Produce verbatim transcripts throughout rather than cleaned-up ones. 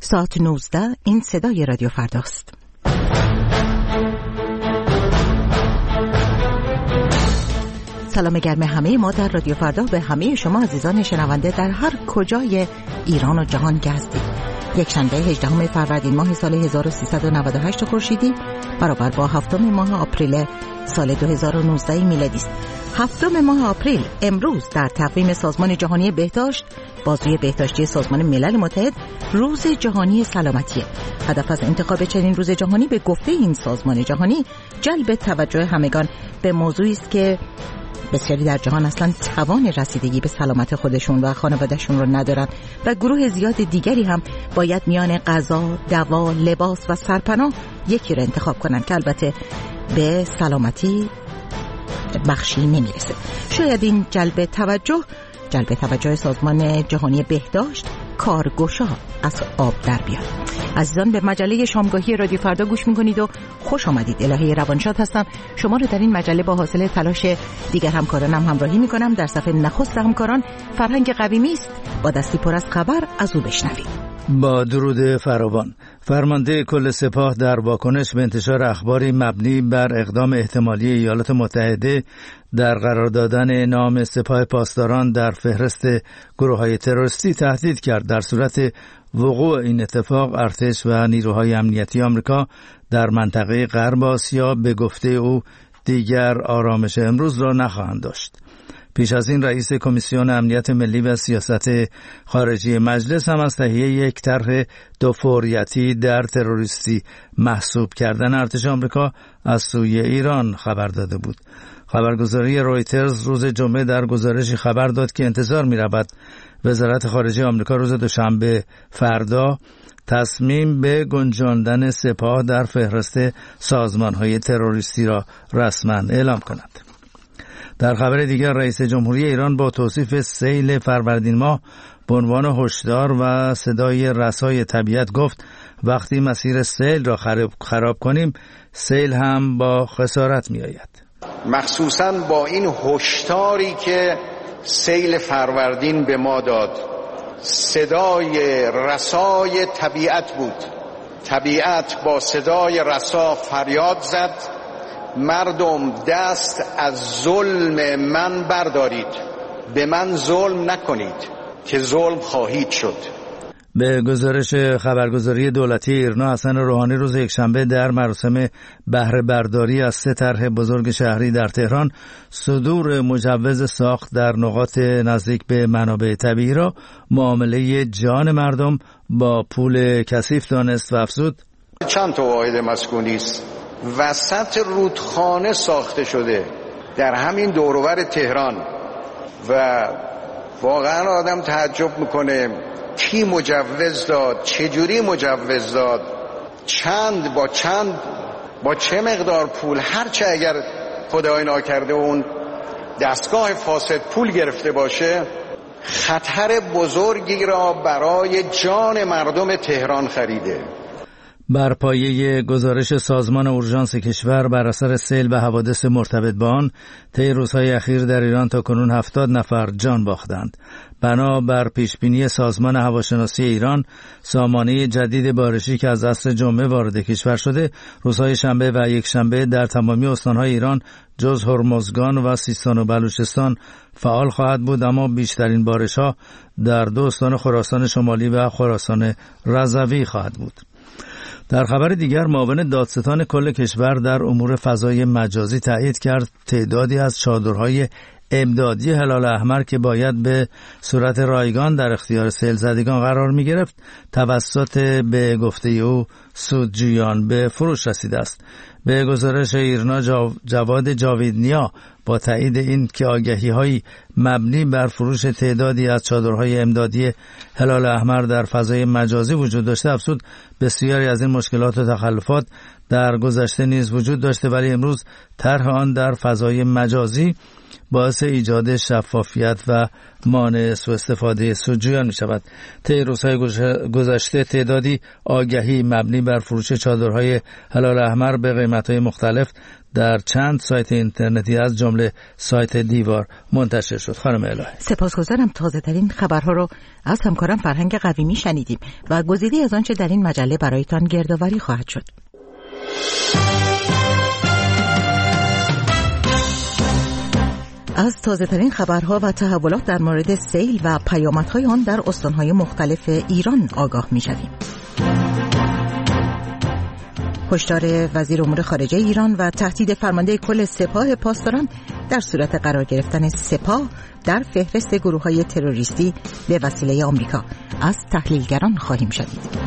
ساعت نوزده این صدای رادیو فرداست. سلام گرم همه ما در رادیو فردا به همه شما عزیزان شنونده در هر کجای ایران و جهان که هستید. یک شنبه هجدهم فروردین ماه سال هزار و سیصد و نود و هشت خورشیدی برابر با هفتم ماه آپریل سال دو هزار و نوزده میلادی است. هفتم ماه آپریل امروز در تقویم سازمان جهانی بهداشت، بازوی بهداشتی سازمان ملل متحد، روز جهانی سلامتیه. هدف از انتخاب چنین روز جهانی به گفته این سازمان جهانی جلب توجه همگان به موضوعی است که بسیاری در جهان اصلا توان رسیدگی به سلامت خودشون و خانوادهشون رو ندارن و گروه زیاد دیگری هم باید میان غذا، دوا، لباس و سرپناه یکی رو انتخاب کنن که البته به سلامتی بخشی نمیرسه. شاید این جلب توجه جلب توجه سازمان جهانی بهداشت کارگشا از آب در بیاد. عزیزان به مجله شامگاهی رادیو فردا گوش میکنید و خوش آمدید. الهه روانشاد هستم. شما رو در این مجله با حاصل تلاش دیگر همکارانم همراهی میکنم. در صفحه نخست همکاران فرهنگ قویمی است. با دستی پر از خبر از او بشنوید. با درود فراوان. فرمانده کل سپاه در واکنش به انتشار اخباری مبنی بر اقدام احتمالی ایالات متحده در قرار دادن نام سپاه پاسداران در فهرست گروه‌های تروریستی تهدید کرد در صورت وقوع این اتفاق ارتش و نیروهای امنیتی آمریکا در منطقه غرب آسیا به گفته او دیگر آرامش امروز را نخواهند داشت. پیش از این رئیس کمیسیون امنیت ملی و سیاست خارجی مجلس هم از تهیه یک طرح دو فوریتی در تروریستی محسوب کردن ارتش آمریکا از سوی ایران خبر داده بود. خبرگزاری رویترز روز جمعه در گزارشی خبر داد که انتظار می رود وزارت خارجه آمریکا روز دوشنبه فردا تصمیم به گنجاندن سپاه در فهرست سازمان‌های تروریستی را رسما اعلام کند. در خبر دیگر رئیس جمهوری ایران با توصیف سیل فروردین ماه به عنوان هشدار و صدای رسای طبیعت گفت وقتی مسیر سیل را خراب, خراب کنیم سیل هم با خسارت می آید. مخصوصاً با این هشداری که سیل فروردین به ما داد، صدای رسای طبیعت بود. طبیعت با صدای رسا فریاد زد مردم دست از ظلم من بردارید، به من ظلم نکنید که ظلم خواهید شد. به گزارش خبرگزاری دولتی ایرنا حسن روحانی روز یکشنبه در مراسم بهره برداری از سه طرح بزرگ شهری در تهران صدور مجوز ساخت در نقاط نزدیک به منابع طبیعی را معامله جان مردم با پول کثیف دانست و افزود چند تا واحد مسکونی است وسط رودخانه ساخته شده در همین دور و بر تهران و واقعا آدم تعجب میکنه کی مجوز داد، چجوری مجوز داد، چند با چند با چه مقدار پول، هرچه اگر خدای ناکرده اون دستگاه فاسد پول گرفته باشه خطر بزرگی را برای جان مردم تهران خریده. بر پایه گزارش سازمان اورژانس کشور بر اثر سیل و حوادث مرتبط با آن طی روزهای اخیر در ایران تاکنون هفتاد نفر جان باختند. بنا بر پیشبینی سازمان هواشناسی ایران، سامانه جدید بارشی که از عصر جمعه وارد کشور شده روزهای شنبه و یکشنبه در تمامی استانهای ایران جز هرمزگان و سیستان و بلوچستان فعال خواهد بود، اما بیشترین بارش‌ها در دو استان خراسان شمالی و خراسان رضوی خواهد بود. در خبر دیگر معاون دادستان کل کشور در امور فضای مجازی تایید کرد تعدادی از چادرهای امدادی هلال احمر که باید به صورت رایگان در اختیار سیل زدگان قرار می گرفت توسط به گفته او سودجویان به فروش رسیده است. به گزارش ایرنا جواد جاویدنیا با تایید این که آگهی‌های مبنی بر فروش تعدادی از چادرهای امدادی هلال احمر در فضای مجازی وجود داشته افزود بسیاری از این مشکلات و تخلفات در گذشته نیز وجود داشته ولی امروز طرح آن در فضای مجازی باعث ایجاد شفافیت و مانع سوء استفاده سودجویان می شود. طی روزهای گذشته تعدادی آگهی مبنی بر فروش چادرهای هلال احمر به قیمت‌های مختلف در چند سایت اینترنتی از جمله سایت دیوار منتشر شد. خانم الهی سپاسگزارم. تازه ترین خبرها رو از همکارم فرهنگ قویمی شنیدیم و گزیده از آنچه در این مجله برایتان گردآوری خواهد شد. از تازه ترین خبرها و تحولات در مورد سیل و پیامدهای آن در استانهای مختلف ایران آگاه می شویم. هشدار وزیر امور خارجه ایران و تهدید فرمانده کل سپاه پاسداران در صورت قرار گرفتن سپاه در فهرست گروه‌های تروریستی به وسیله آمریکا. از تحلیلگران خواهیم شنید.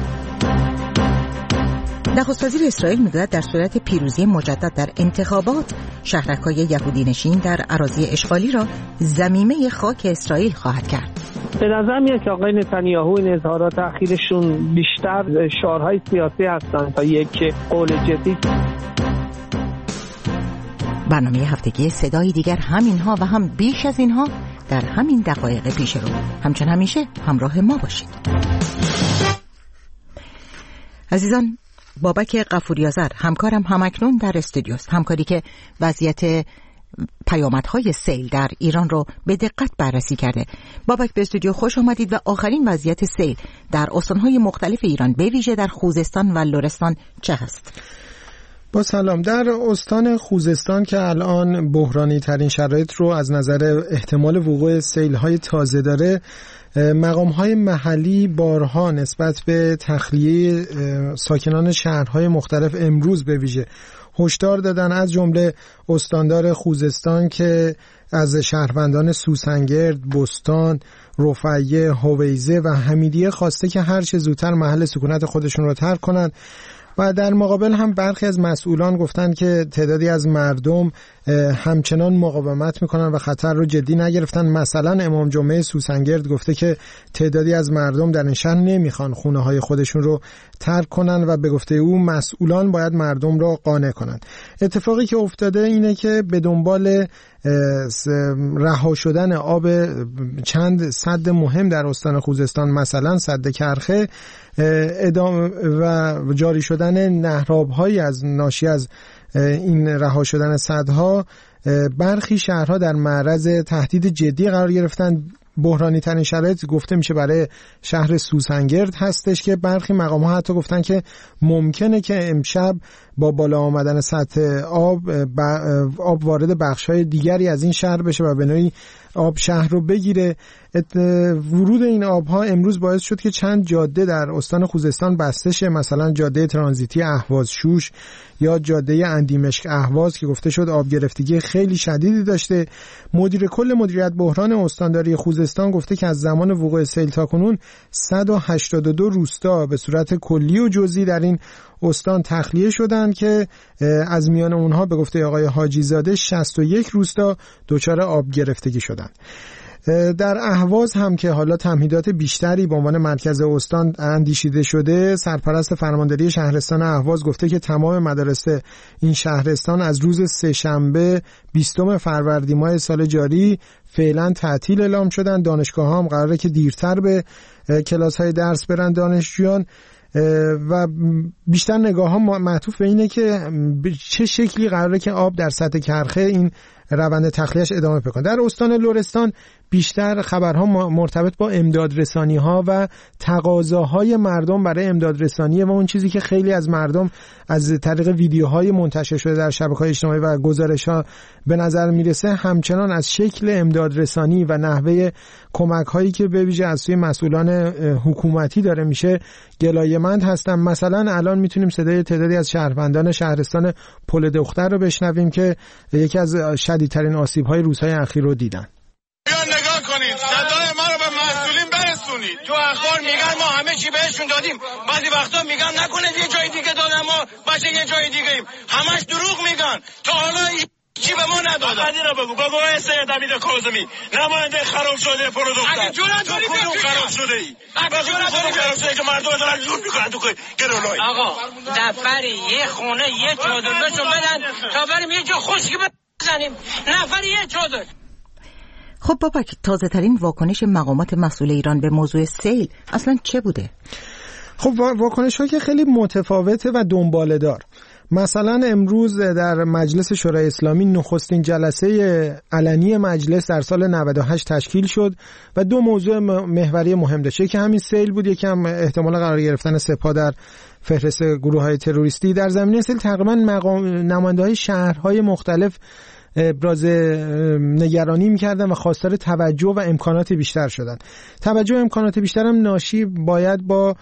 نخست وزیر اسرائیل می‌گوید در صورت پیروزی مجدد در انتخابات شهرک‌های یهودی نشین در اراضی اشغالی را ضمیمه خاک اسرائیل خواهد کرد. به نظر میاد که آقای نتانیاهو این اظهارات اخیرشون بیشتر شعارهای سیاسی هستند تا یک قول جدی. برنامه هفتگی صدای دیگر همینها و هم بیش از اینها در همین دقایق پیش رو. همچون همیشه همراه ما باشید. عزیزان، بابک غفوری‌آذر همکارم همکنون در استودیوست، همکاری که وضعیت پیامدهای سیل در ایران رو به دقت بررسی کرده. بابک، به استودیو خوش آمدید و آخرین وضعیت سیل در استان‌های مختلف ایران به ویژه در خوزستان و لرستان چه هست؟ با سلام. در استان خوزستان که الان بحرانی ترین شرایط رو از نظر احتمال وقوع سیل‌های تازه داره، مقام‌های محلی بارها نسبت به تخلیه ساکنان شهرهای مختلف امروز به ویژه هشدار دادن، از جمله استاندار خوزستان که از شهروندان سوسنگرد، بستان، رفیه، هویزه و حمیدیه خواسته که هر چه زودتر محل سکونت خودشون رو ترک کنند. و در مقابل هم برخی از مسئولان گفتن که تعدادی از مردم همچنان مقاومت میکنن و خطر رو جدی نگرفتن. مثلا امام جمعه سوسنگرد گفته که تعدادی از مردم در این شهر نمیخوان خونه های خودشون رو ترک کنن و به گفته او مسئولان باید مردم رو قانع کنن. اتفاقی که افتاده اینه که به دنبال رها شدن آب چند سد مهم در استان خوزستان، مثلا سد کرخه، ادامه و جاری شدن نهراب‌هایی از ناشی از این رها شدن سدها، برخی شهرها در معرض تهدید جدی قرار گرفتن. بحرانی ترین شرایط گفته میشه برای شهر سوسنگرد هستش که برخی مقام ها حتی گفتن که ممکنه که امشب با بالا آمدن سطح آب آب وارد بخش‌های دیگری از این شهر بشه و به نوعی آب شهر رو بگیره. ورود این آبها امروز باعث شد که چند جاده در استان خوزستان بسته شه، مثلا جاده ترانزیتی اهواز شوش یا جاده اندیمشک اهواز که گفته شد آب گرفتگی خیلی شدیدی داشته. مدیر کل مدیریت بحران استانداری خوزستان گفته که از زمان وقوع سیل تاکنون صد و هشتاد و دو روستا به صورت کلی و جزئی در این استان تخلیه شدند که از میان اونها به گفته آقای حاجی زاده شصت و یک روستا دچار آب گرفتگی شدند. در اهواز هم که حالا تمهیدات بیشتری به عنوان مرکز استان اندیشیده شده، سرپرست فرمانداری شهرستان اهواز گفته که تمام مدارس این شهرستان از روز سه‌شنبه بیستم فروردین ماه سال جاری فعلا تعطیل اعلام شدن. دانشگاه ها هم قراره که دیرتر به کلاس های درس برن دانشجویان و بیشتر نگاه ها معطوف به اینه که چه شکلی قراره که آب در سطح کرخه این روند تخلیه‌اش ادامه پیدا کنه. در استان لرستان بیشتر خبرها مرتبط با امدادرسانی ها و تقاضاهای مردم برای امدادرسانی و اون چیزی که خیلی از مردم از طریق ویدیوهای منتشر شده در شبکه‌های اجتماعی و گزارش‌ها به نظر میرسه همچنان از شکل امدادرسانی و نحوه کمک‌هایی که به ویژه از سوی مسئولان حکومتی داره میشه گلایه‌مند هستن. مثلا الان میتونیم صدای تعدادی از شهروندان شهرستان پل دختر رو بشنویم که یکی از شدیدترین آسیب‌های روزهای اخیر رو دیدن. نگاه کنید، صدای ما رو به مسئولین برسونید. تو اخبار میگن ما همه چی بهشون دادیم، بعضی وقتا میگن نکنه یه جای دیگه دادن ما باشه یه جای دیگه ایم. همش دروغ میگن. تا حالا چی به ما ندادن. بعدی رو بگو بگو سید حمید کاظمی نماینده خراب شده پروداکت. اگه جرأت داری بگو خراب شده ای. اگه جرأت داری خراب شده که مردم دارن زور میکنن تو گرولای. آقا نفر یه خونه یه چادر بهشون بدن تا بریم یه جا خشکی بزنیم. نفر یه چادر. خب بابک، تازه ترین واکنش مقامات مسئول ایران به موضوع سیل اصلا چه بوده؟ خب واکنش ها که خیلی متفاوته و دنباله دار. مثلا امروز در مجلس شورای اسلامی نخستین جلسه علنی مجلس در سال نود و هشت تشکیل شد و دو موضوع محوری مهم داشت. یکی همین سیل بود، یکی هم احتمال قرار گرفتن سپاه در فهرست گروه‌های تروریستی. در زمینه سیل تقریبا مقام نماینده‌های شهرهای مختلف ابراز نگرانی می‌کردن و خواستار توجه و امکانات بیشتر شدن. توجه و امکانات بیشتر هم ناشی باید با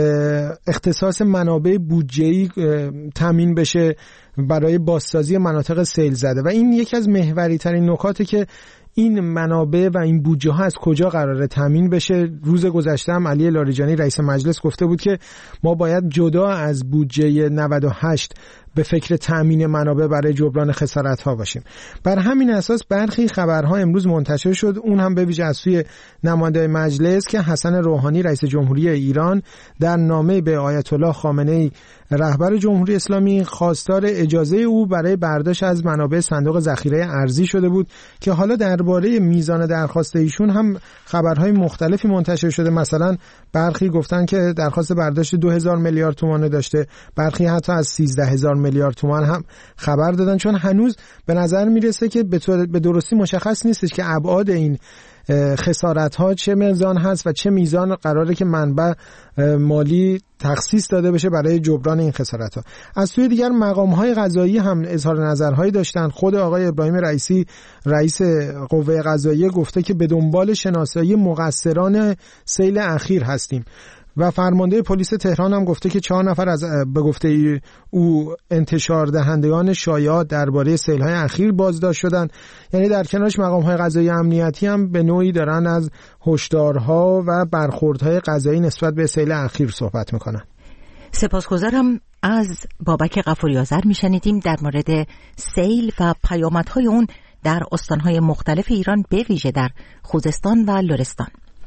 اختصاص منابع بودجه‌ای تامین بشه برای بازسازی مناطق سیل زده و این یکی از محوری ترین نکاته که این منابع و این بودجه ها از کجا قراره تامین بشه. روز گذشته هم علی لاریجانی رئیس مجلس گفته بود که ما باید جدا از بودجه نود و هشت به فکر تامین منابع برای جبران خسارت ها باشیم. بر همین اساس برخی خبرها امروز منتشر شد، اون هم به ویژه از سوی نماینده مجلس، که حسن روحانی رئیس جمهوری ایران در نامه به آیت الله خامنه‌ای رهبر جمهوری اسلامی خواستار اجازه او برای برداشت از منابع صندوق ذخیره ارزی شده بود که حالا درباره میزان درخواست ایشون هم خبرهای مختلفی منتشر شده. مثلا برخی گفتن که درخواست برداشت دو هزار میلیارد تومان داشته، برخی حتی از سیزده هزار میلیارد تومان هم خبر دادن، چون هنوز به نظر میرسه که به درستی مشخص نیستش که ابعاد این خسارت ها چه میزان هست و چه میزان قراره که منبع مالی تخصیص داده بشه برای جبران این خسارت ها. از سوی دیگر مقام های قضایی هم اظهار نظرهایی داشتن. خود آقای ابراهیم رئیسی رئیس قوه قضاییه گفته که به دنبال شناسایی مقصران سیل اخیر هستیم و فرمانده پلیس تهران هم گفته که چهار نفر از به گفته او انتشار دهندگان شایعات درباره سیل‌های اخیر بازداشت شدن. یعنی در کنارش مقام‌های قضایی امنیتی هم به نوعی دارن از هشدارها و برخوردهای قضایی نسبت به سیل اخیر صحبت میکنن. سپاسگزارم. از بابک غفوری آذر میشنیدیم در مورد سیل و پیامدهای اون در استان‌های مختلف ایران، به ویژه در خوزستان و لرستان.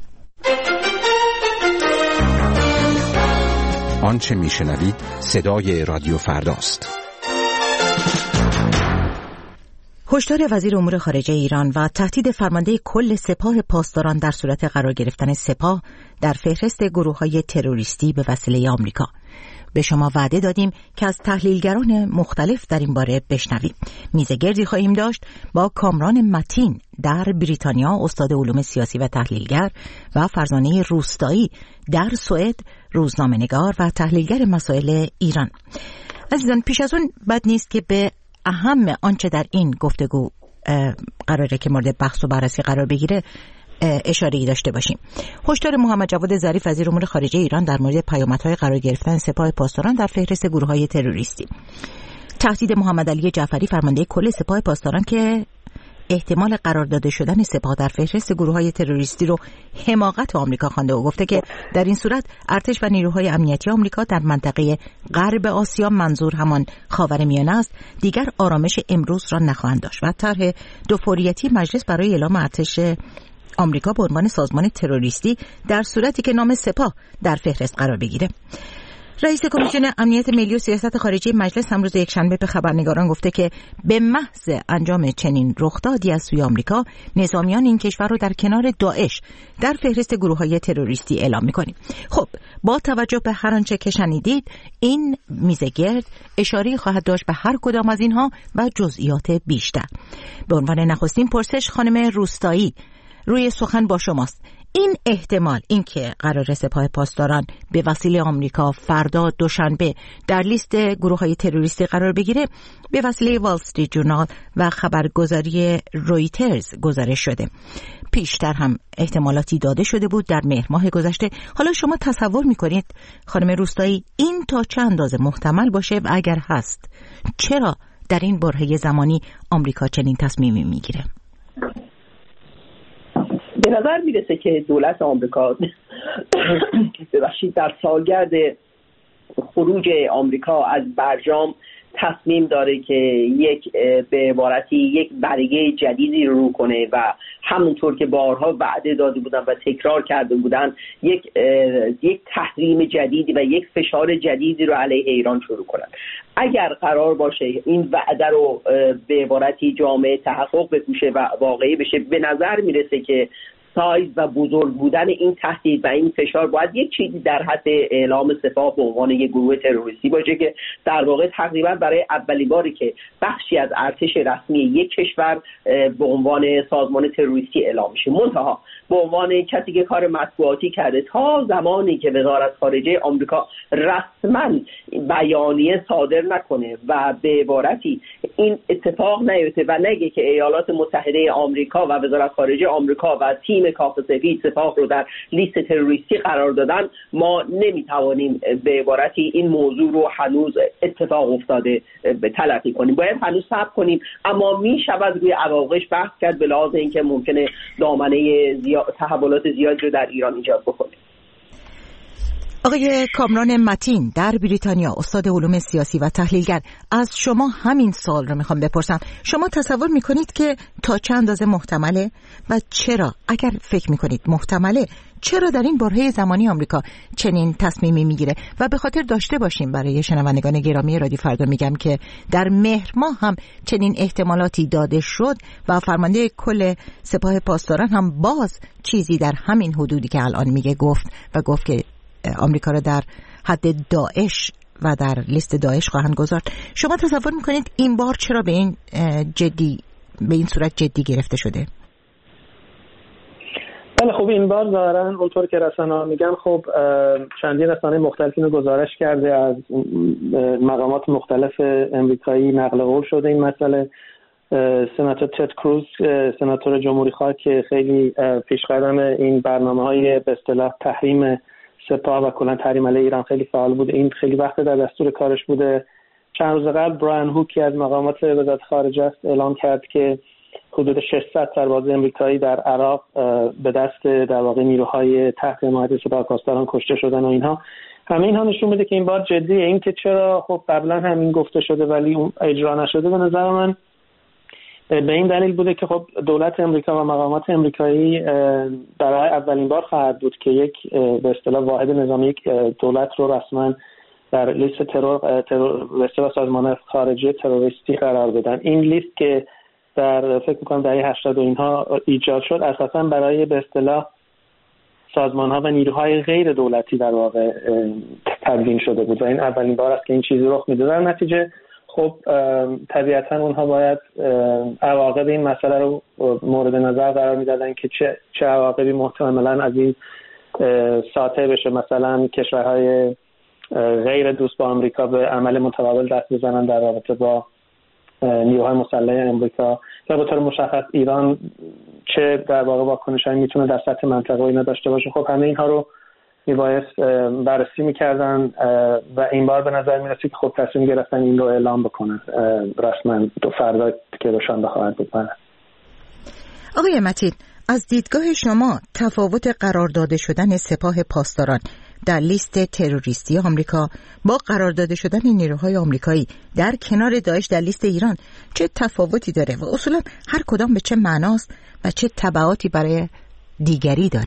آنچه میشنوید صدای رادیو فرداست. هشدار وزیر امور خارجه ایران و تهدید فرمانده کل سپاه پاسداران در صورت قرار گرفتن سپاه در فهرست گروه‌های تروریستی به وسیله آمریکا. به شما وعده دادیم که از تحلیلگران مختلف در این باره بشنویم. میزه گردی خواهیم داشت با کامران متین در بریتانیا، استاد علوم سیاسی و تحلیلگر، و فرزانه روستایی در سوئد، روزنامه‌نگار و تحلیلگر مسائل ایران. عزیزان، پیش از اون بد نیست که به اهم آنچه در این گفتگو قراره که مورد بحث و بررسی قرار بگیره اشاره‌ای داشته باشیم. هشدار محمد جواد ظریف وزیر امور خارجه ایران در مورد پیامدهای قرار گرفتن سپاه پاسداران در فهرست گروه‌های تروریستی. تهدید محمد علی جعفری فرمانده کل سپاه پاسداران که احتمال قرار داده شدن سپاه در فهرست گروه‌های تروریستی رو حماقت آمریکا خوانده و گفته که در این صورت ارتش و نیروهای امنیتی آمریکا در منطقه غرب آسیا، منظور همان خاورمیانه است، دیگر آرامش امروز را نخواهند داشت و طرح دوفوریتی مجلس برای اعلام ارتش آمریکا به عنوان سازمان تروریستی در صورتی که نام سپاه در فهرست قرار بگیره. رئیس کمیسیون امنیت ملی و سیاست خارجی مجلس امروز یکشنبه به خبرنگاران گفته که به محض انجام چنین رخدادی از سوی آمریکا، نظامیان این کشور رو در کنار داعش در فهرست گروه‌های تروریستی اعلام می‌کنیم. خب، با توجه به هر آنچه که شنیدید، این میزه گرد اشاره خواهد داشت به هر کدام از اینها و جزئیات بیشتر. به عنوان نخستین پرسش خانم روستایی روی سخن با شماست. این احتمال، این که قرار سپاه پاسداران به وسیله آمریکا فردا دوشنبه در لیست گروه‌های تروریستی قرار بگیره، به وسیله وال استریت جورنال و خبرگزاری رویترز گزارش شده. پیشتر هم احتمالاتی داده شده بود در مهر ماه گذشته. حالا شما تصور می‌کنید خانم روستایی این تا چه اندازه محتمل باشه و اگر هست چرا در این برهه زمانی آمریکا چنین تصمیمی میگیره؟ به نظر میرسه که دولت آمریکا ببخشید در سالگرد خروج آمریکا از برجام تصمیم داره که یک به عبارتی یک برگه جدیدی رو کنه و همونطور که بارها وعده داده بودن و تکرار کرده بودن یک یک تحریم جدیدی و یک فشار جدیدی رو علیه ایران شروع کنن. اگر قرار باشه این وعده رو به عبارتی جامعه تحقق بکشه و واقعی بشه، به نظر میرسه که سایز و بزرگ بودن این تهدید و این فشار باید یک چیزی در حد اعلام سپاه به عنوان یک گروه تروریستی باشه که در واقع تقریبا برای اولین باری که بخشی از ارتش رسمی یک کشور به عنوان سازمان تروریستی اعلام میشه. منتها به عنوان کسی که کار مطبوعاتی کرده، تا زمانی که وزارت خارجه آمریکا رسما بیانیه صادر نکنه و به عبارتی این اتفاق نیفته و نگه که ایالات متحده آمریکا و وزارت خارجه آمریکا و تیم کاخ سفید سپاه رو در لیست تروریستی قرار دادن، ما نمیتوانیم به عبارتی این موضوع رو هنوز اتفاق افتاده به تلقی کنیم. باید هنوز صبر کنیم، اما میشود روی عواقبش بحث کرد به لحاظ اینکه ممکنه دامنه زیاد تحولات زیادی رو در ایران ایجاد بکنه. آقای کامران متین در بریتانیا، استاد علوم سیاسی و تحلیلگر، از شما همین سوال رو میخوام بپرسم. شما تصور میکنید که تا چند اندازه محتمله و چرا، اگر فکر میکنید محتمله، چرا در این برهه زمانی آمریکا چنین تصمیمی میگیره؟ و به خاطر داشته باشیم برای شنوندگان گرامی رادیو فردا میگم که در مهر ماه هم چنین احتمالاتی داده شد و فرمانده کل سپاه پاسداران هم باز چیزی در همین حدودی که الان میگه گفت و گفت که آمریکا را در حد داعش و در لیست داعش خواهند گذارد. شما تصور میکنید این بار چرا به این جدی به این صورت جدی گرفته شده؟ بله خب این بار ظاهرا اونطور که رسانه‌ها میگن خب چندین رسانه مختلفی رو گزارش کرده، از مقامات مختلف امریکایی نقل قول شده این مسئله. سناتور تد کروز، سناتور جمهوری‌خواه که خیلی پیشقدم این برنامه‌های به اصطلاح تحریم سپاه و کلا تحریم علیه ایران خیلی فعال بود، این خیلی وقت در دستور کارش بوده. چند روز قبل برایان هوکی از مقامات وزارت خارجه است اعلام کرد که حدود ششصد سرباز امریکایی در عراق به دست در واقع نیروهای تحت حمایت سپاه پاسداران کشته شدن و اینها. همه اینها نشون میده که این بار جدیه. این که چرا خب قبلا همین گفته شده ولی اون اجرا نشده، به نظر من به این دلیل بوده که خب دولت امریکا و مقامات امریکایی برای اولین بار خواهد بود که یک به اصطلاح واحد نظامی یک دولت رو رسما در لیست ترور ترور و سازمان خارجی تروریستی قرار بدن. این لیست که در فکر می‌کنم دهه هشتاد و اینها ایجاد شد اساساً برای به اصطلاح سازمان‌ها و نیروهای غیر دولتی در واقع تدوین شده بود و این اولین بار است که این چیزی رخ میده. در نتیجه خب طبیعتاً اونها باید عواقب این مسئله رو مورد نظر قرار میدادن که چه چه عواقبی محتملاً از این ساطع بشه، مثلا کشورهای غیر دوست با آمریکا به عمل متقابل دست بزنن در رابطه با نیروهای مسلح آمریکا، یا به طور مشخص ایران چه در واقع واکنشایی میتونه در سطح منطقه اینا داشته باشه. خب همه اینها رو میبایست بررسی میکردن و این بار به نظر میرسه که خب تصمیم گرفتن این رو اعلام بکنن رسما تو فردا که روشن خواهد بود. آقای متین، از دیدگاه شما تفاوت قرار داده شدن سپاه پاسداران در لیست تروریستی آمریکا با قرار داده شدن نیروهای آمریکایی در کنار داعش در لیست ایران چه تفاوتی داره و اصولا هر کدام به چه معناست و چه تبعاتی برای دیگری داره؟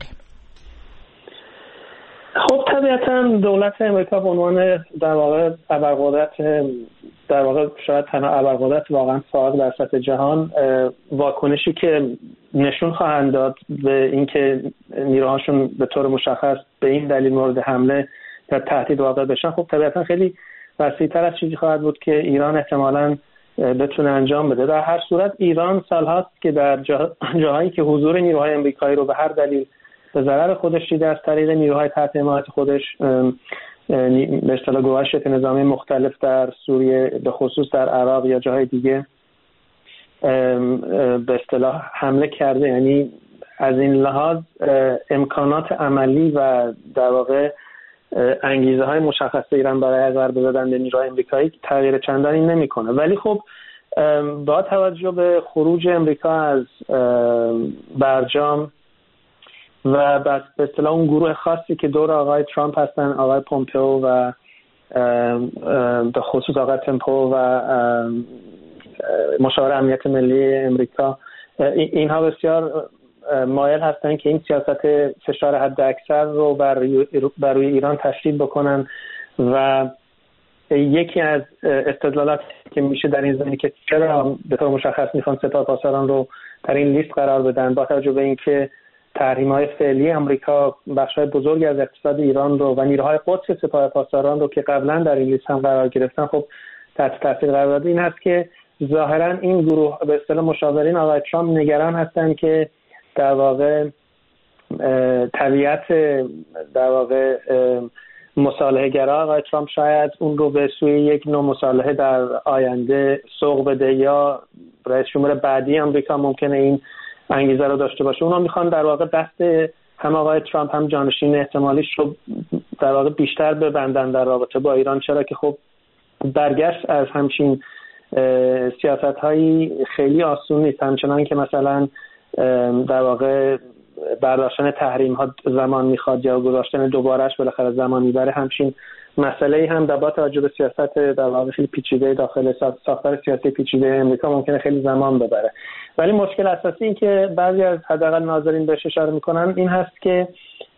خب طبیعتا دولت امریکا به عنوان در واقع ابرقدرت، در واقع شاید تنها ابرقدرت واقعا فائق در سطح جهان، واکنشی که نشون خواهند داد به اینکه نیروهاشون به طور مشخص به این دلیل مورد حمله یا تهدید واقع بشن، خب طبیعتا خیلی وسیع‌تر از چیزی خواهد بود که ایران احتمالاً بتونه انجام بده. در هر صورت ایران سالهاست که در جا... جاهایی که حضور نیروهای امریکایی رو به هر دلیل به ضرر خودش دیده، از طریق نیروهای تحت حمایت خودش به اصطلاح گروه‌های شبه نظامی مختلف در سوریه به خصوص در عراق یا جاهای دیگه به اصطلاح حمله کرده. یعنی از این لحاظ امکانات عملی و در واقع انگیزه های مشخص ایران برای ضربه زدن به نیروهای امریکایی تغییر چندانی نمیکنه. ولی خب با توجه به خروج امریکا از برجام و به اصطلاح اون گروه خاصی که دور آقای ترامپ هستن، آقای پومپئو و به خصوص آقای پومپئو و مشاور امنیت ملی امریکا، اینها بسیار مایل هستن که این سیاست فشار حد اکثر رو بر بر روی ایران تشدید بکنن و یکی از استدلالات که میشه در این زمینه که چرا به طور مشخص میخوان سپاه پاسداران رو در این لیست قرار بدن با توجه به اینکه تحریم‌های فعلی آمریکا بخش‌های بزرگی از اقتصاد ایران رو و نیروهای قدس سپاه پاسداران رو که قبلا در این لیست هم قرار گرفتن خب تحت تاثیر قرار داده. این هست که ظاهرا این گروه به اصطلاح مشاورین آقای ترامپ نگران هستند که در واقع طبیعت در واقع مصالحه گرا آقای ترامپ شاید اون رو به سوی یک نوع مصالحه در آینده سوق بده یا رئیس جمهور بعدی آمریکا ممکنه این انگیزه رو داشته باشه. اونا میخوان در واقع دست هم آقای ترامپ هم جانشین احتمالیش رو در واقع بیشتر ببندن در رابطه با ایران، چرا که خب برگشت از همچین سیاست‌هایی خیلی آسون نیست، همچنان که مثلا در واقع برداشتن تحریم ها زمان میخواد یا گذاشتن دوبارهش بالاخره زمان میبره. همچین مسئله هم در با توجه به سیاست در واقع خیلی پیچیده داخل ساختار سیاسی پیچیده امریکا ممکنه خیلی زمان ببره. ولی مشکل اساسی این که بعضی از حداقل ناظرین بهش اشاره میکنن این هست که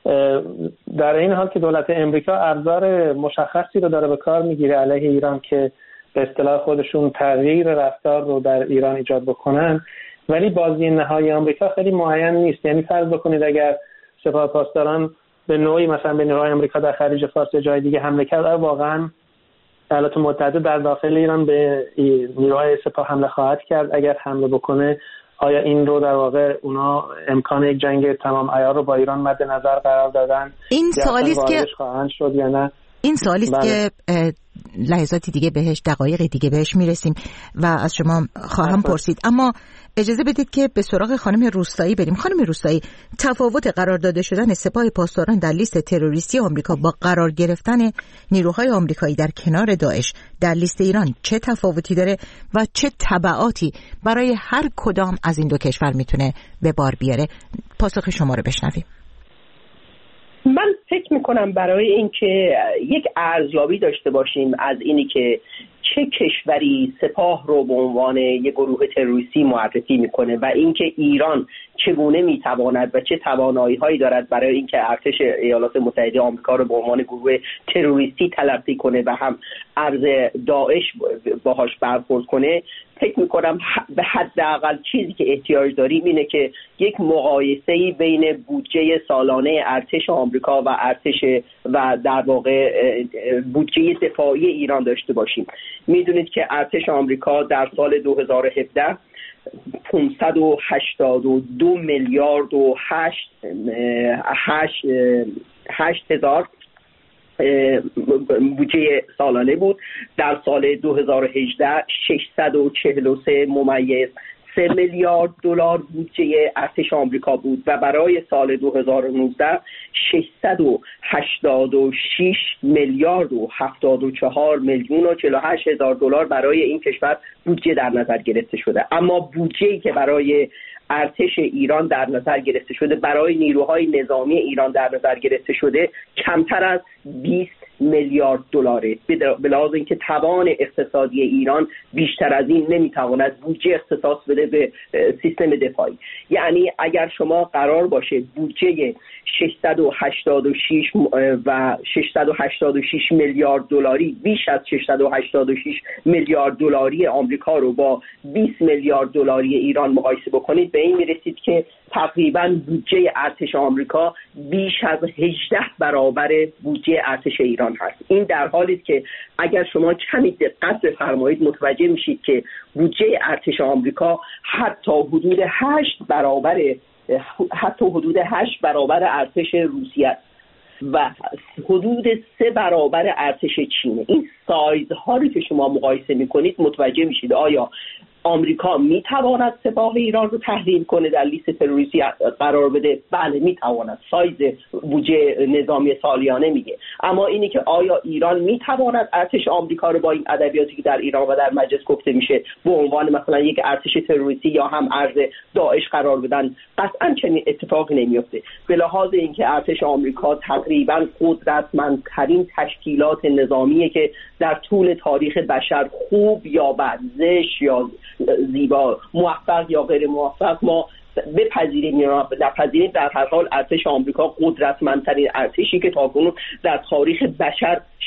در این حال که دولت امریکا ابزار مشخصی رو داره به کار میگیره علیه ایران که به اصطلاح خودشون تغییر رفتار رو در ایران ایجاد بکنن، ولی بازی نهایی آمریکا خیلی معین نیست. یعنی فرض بکنید اگر سپاه پاسداران به نوعی مثلا به نیروهای آمریکا در خلیج فارس جای دیگه حمله کرد، واقعا ایالات متحده در داخل ایران به نیروهای سپاه حمله خواهد کرد. اگر حمله بکنه آیا این رو در واقع اونا امکان یک جنگ تمام عیار رو با ایران مد نظر قرار دادن؟ این سوالی است که خواهند شد یا نه؟ این سوالی است که لحظاتی دیگه بهش دقایق دیگه بهش میرسیم و از شما خواهم پرسید، اما اجازه بدید که به سراغ خانم روستایی بریم. خانم روستایی، تفاوت قرار داده شدن سپاه پاسداران در لیست تروریستی آمریکا با قرار گرفتن نیروهای آمریکایی در کنار داعش در لیست ایران چه تفاوتی داره و چه تبعاتی برای هر کدام از این دو کشور میتونه به بار بیاره؟ پاسخ شما رو بشنویم. من فکر میکنم برای اینکه یک ارزیابی داشته باشیم از اینی که چه کشوری سپاه رو به عنوان یک گروه تروریستی معرفی میکنه و اینکه ایران چگونه میتواند و چه توانایی‌هایی دارد برای اینکه ارتش ایالات متحده آمریکا رو به عنوان گروه تروریستی تلقی کنه و هم ارز داعش باهاش برخورد کنه، فکر میکنم به حداقل چیزی که احتیاج داریم اینه که یک مقایسه‌ای بین بودجه سالانه ارتش آمریکا و ارتش و در واقع بودجه دفاعی ایران داشته باشیم. میدونید که ارتش آمریکا در سال دو هزار و هفده پانصد و هشتاد و دو میلیارد و هشت هشت هشت هزار بودجه سالانه بود. در سال دو هزار و هجده ششصد و چهل و سه ممیز سه میلیارد دلار بودجه ارتش آمریکا بود و برای سال دو هزار و نوزده ششصد و هشتاد و شش میلیارد و هفتاد و چهار میلیون و چهل و هشت هزار دلار برای این کشور بودجه در نظر گرفته شده. اما بودجه‌ای که برای ارتش ایران در نظر گرفته شده، برای نیروهای نظامی ایران در نظر گرفته شده، کمتر از بیست میلیارد دلاره. به لحاظ اینکه توان اقتصادی ایران بیشتر از این نمیتواند بودجه اختصاص بده به سیستم دفاعی. یعنی اگر شما قرار باشه بودجه ششصد و هشتاد و شش و ششصد و هشتاد و شش میلیارد دلاری، بیش از ششصد و هشتاد و شش میلیارد دلاری آمریکا رو با بیست میلیارد دلاری ایران مقایسه بکنید، به این میرسید که تقریباً بودجه ارتش آمریکا بیش از هجده برابر بودجه ارتش ایران هست. این در حالی است که اگر شما کمی دقت بفرمایید متوجه میشید که بودجه ارتش آمریکا حتی حدود هشت برابر حتی حدود هشت برابر ارتش روسیه است و حدود سه برابر ارتش چینه. این سایزها رو که شما مقایسه میکنید متوجه میشید آیا آمریکا میتواند سپاه ایران رو تحریم کنه، در لیست تروریستی قرار بده؟ بله میتواند، سایز بودجه نظامی سالیانه میگه. اما اینی که آیا ایران میتواند ارتش آمریکا رو با این ادبیاتی که در ایران و در مجلس گفته میشه به عنوان مثلا یک ارتش تروریستی یا هم ارز داعش قرار بدن؟ قطعا چنین اتفاقی نمیفته. به لحاظ اینکه ارتش آمریکا تقریبا قدرتمندترین تشکیلات نظامیه که در طول تاریخ بشر خوب یا بد، زشت یا زیبا، موفق یا غیر موفق، ما بپذیریم یا نپذیریم، در هر حال ارتش آمریکا قدرتمندترین ارتشی که تاکنون در تاریخ بشر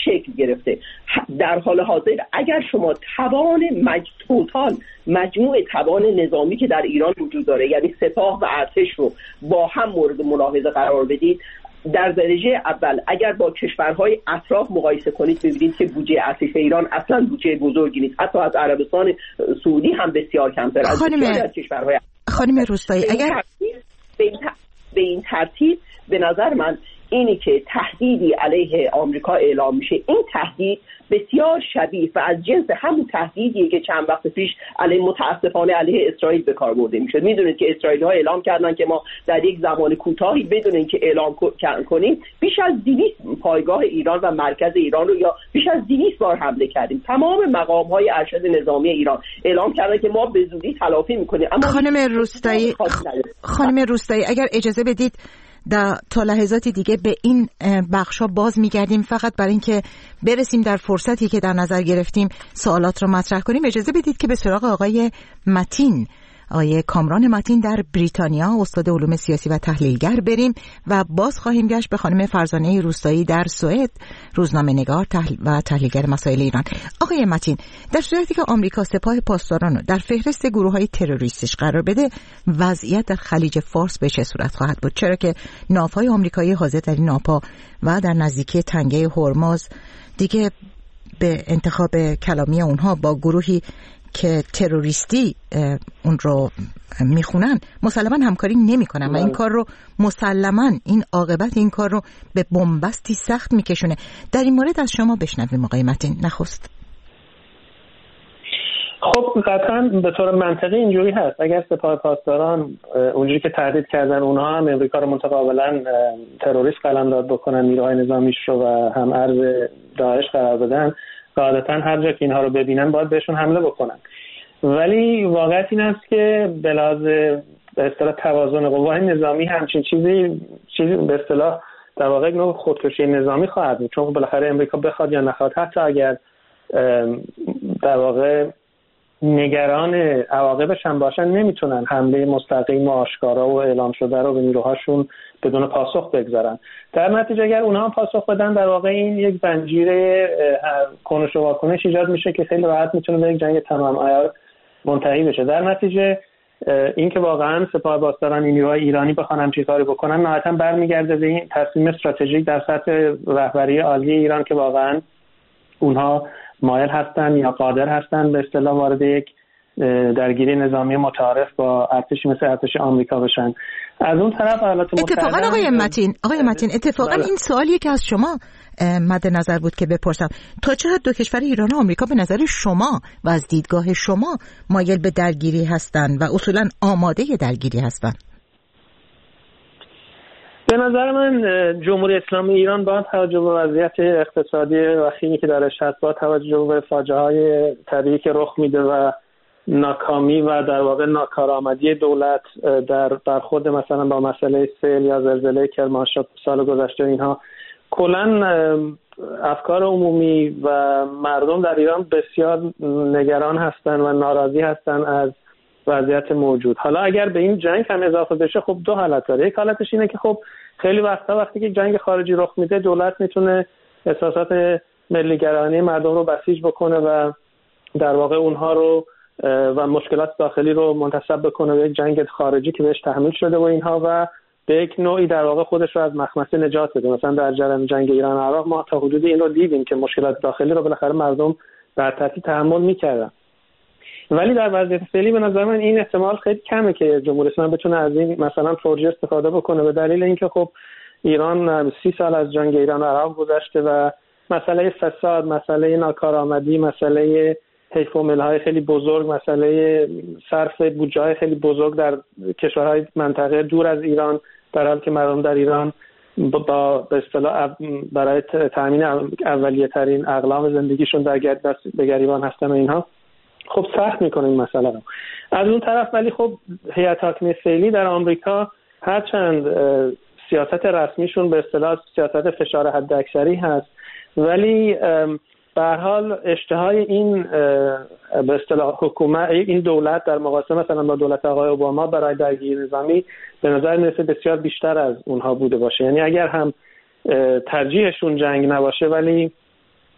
شکل گرفته. در حال حاضر اگر شما توان مج... توتال مجموع توان نظامی که در ایران وجود داره، یعنی سپاه و ارتش رو با هم مورد ملاحظه قرار بدید، در درجه اول اگر با کشورهای اطراف مقایسه کنید ببینید که بودجه ارتش ایران اصلا بودجه بزرگی نیست، حتی از عربستان سعودی هم بسیار کمتر از کشورهای. خانم روستایی اگر به این, به این ترتیب به نظر من اینی که تهدیدی علیه آمریکا اعلام میشه، این تهدید بسیار شبیه و از جنس همون تهدیدیه که چند وقت پیش علیه متاسفانه علیه اسرائیل به کار برده میشد. میدونید که اسرائیلی‌ها اعلام کردن که ما در یک زمان کوتاهی بدون اینکه اعلام کنیم بیش از دویست پایگاه ایران و مرکز ایران رو یا بیش از دویست بار حمله کردیم. تمام مقام‌های ارشد نظامی ایران اعلام کردن که ما به زودی تلافی میکنیم. اما خانم روستایی خانم روستایی اگر اجازه بدید در تا لحظاتی دیگه به این بخشا باز میگردیم، فقط برای اینکه برسیم در فرصتی که در نظر گرفتیم سوالات رو مطرح کنیم. اجازه بدید که به سراغ آقای متین، آقای کامران متین در بریتانیا، استاد علوم سیاسی و تحلیلگر بریم و باز خواهیم گشت به خانم فرزانه روستایی در سوئد، روزنامه‌نگار تحل... و تحلیلگر مسائل ایران. آقای متین، در صورتی که آمریکا سپاه پاسداران رو در فهرست گروه‌های تروریستیش قرار بده، وضعیت در خلیج فارس به چه صورت خواهد بود؟ چرا که ناوهای آمریکایی حاضر در این ناوها و در نزدیکی تنگه هرمز دیگه به انتخاب کلامی اونها با گروهی که تروریستی اون رو میخونن مسلما همکاری نمیکنن و این کار رو مسلما این عاقبت این کار رو به بنبستی سخت میکشونه. در این مورد از شما بشنویم آقای متین نخست. خب قطعا به طور منطقی اینجوری هست. اگر سپاه پاسداران اونجوری که تهدید کردن اونها هم امریکا رو متقابلا تروریست قلمداد بکنن، نیروهای نظامیش رو و هم ارز داعش قرار بدن، قاعدتا هر جا که اینها رو ببینن باید بهشون حمله بکنن. ولی واقعیت این است که به لحاظ به اصطلاح توازن قوای نظامی همچین چیزی چیزی به اصطلاح در واقع نوع خودکشی نظامی خواهد بود، چون بالاخره امریکا بخواد یا نخواد، حتی اگر در واقع نگران عواقبش هم باشن، نمیتونن حمله مستقیم و آشکارا و اعلام شده رو به نیروهاشون بدون پاسخ بگذارن. در نتیجه اگر اونها هم پاسخ بدن، در واقع این یک زنجیره کنش و واکنش ایجاد میشه که خیلی راحت میتونه به یک جنگ تمام عیار منتهی بشه. در نتیجه اینکه واقعا سپاه پاسداران نیروهای ایرانی بخوان همچین کاری بکنن، نهایتاً برمیگرده به این تصمیم استراتژیک در سطح رهبری عالی ایران که واقعا اونها مایل هستن یا قادر هستن به اصطلاح وارد یک درگیری نظامی متعارف با ارتشی مثل ارتش آمریکا بشن. از اون طرف ایالات متحده اتفاقا آقای متین آقای متین اتفاقا این سوالیه که از شما مد نظر بود که بپرسم، تا چه حد دو کشور ایران و آمریکا به نظر شما و از دیدگاه شما مایل به درگیری هستن و اصولا آماده درگیری هستن؟ به نظر من جمهوری اسلامی ایران با توجه به وضعیت اقتصادی وخیمی که درش هست، با توجه به فاجعه‌های طبیعی که رخ میده و ناکامی و در واقع ناکارآمدی دولت در برخورد مثلا با مسئله سیل یا زلزله کرمانشاه سال گذشته، اینها کلاً افکار عمومی و مردم در ایران بسیار نگران هستن و ناراضی هستن از وضعیت موجود. حالا اگر به این جنگ هم اضافه بشه، خب دو حالت داره. یک حالتش اینه که خب خیلی وقتا وقتی که جنگ خارجی رخ میده، دولت میتونه احساسات ملی‌گرایی مردم رو بسیج بکنه و در واقع اونها رو و مشکلات داخلی رو منتسب بکنه به یک جنگ خارجی که بهش تحمیل شده و اینها و به یک نوعی در واقع خودش رو از مخمصه نجات بده. مثلا در جریان جنگ ایران عراق ما تا حدودی این رو دیدیم که مشکلات داخلی رو بالاخره مردم در ترتیب تحمل می‌کردن. ولی در وضعیت فعلی به نظر من این احتمال خیلی کمه که جمهوری اسلامی بتونه از این مثلا پروژه استفاده بکنه، به دلیل اینکه خب ایران سی سال از جنگ ایران و عراق گذشته و مسئله فساد، مسئله ناکارآمدی، مسئله حیف و ملهای خیلی بزرگ، مسئله صرف بودجه‌های خیلی بزرگ در کشورهای منطقه دور از ایران، در حالی که مردم در ایران با به اصطلاح برای تامین اولیه ترین اقلام زندگیشون در به گریبان هستن و اینها، خب سخت میکنه این مسئله رو. از اون طرف ولی خب هیئت حاکمه فعلی در آمریکا هرچند سیاست رسمیشون به اصطلاح سیاست فشار حداکثری هست، ولی به هر حال اشتهای این به اصطلاح حکومت، این دولت در مقایسه مثلا با دولت آقای اوباما برای درگیری نظامی به نظر میرسه بسیار بیشتر از اونها بوده باشه. یعنی اگر هم ترجیحشون جنگ نباشه، ولی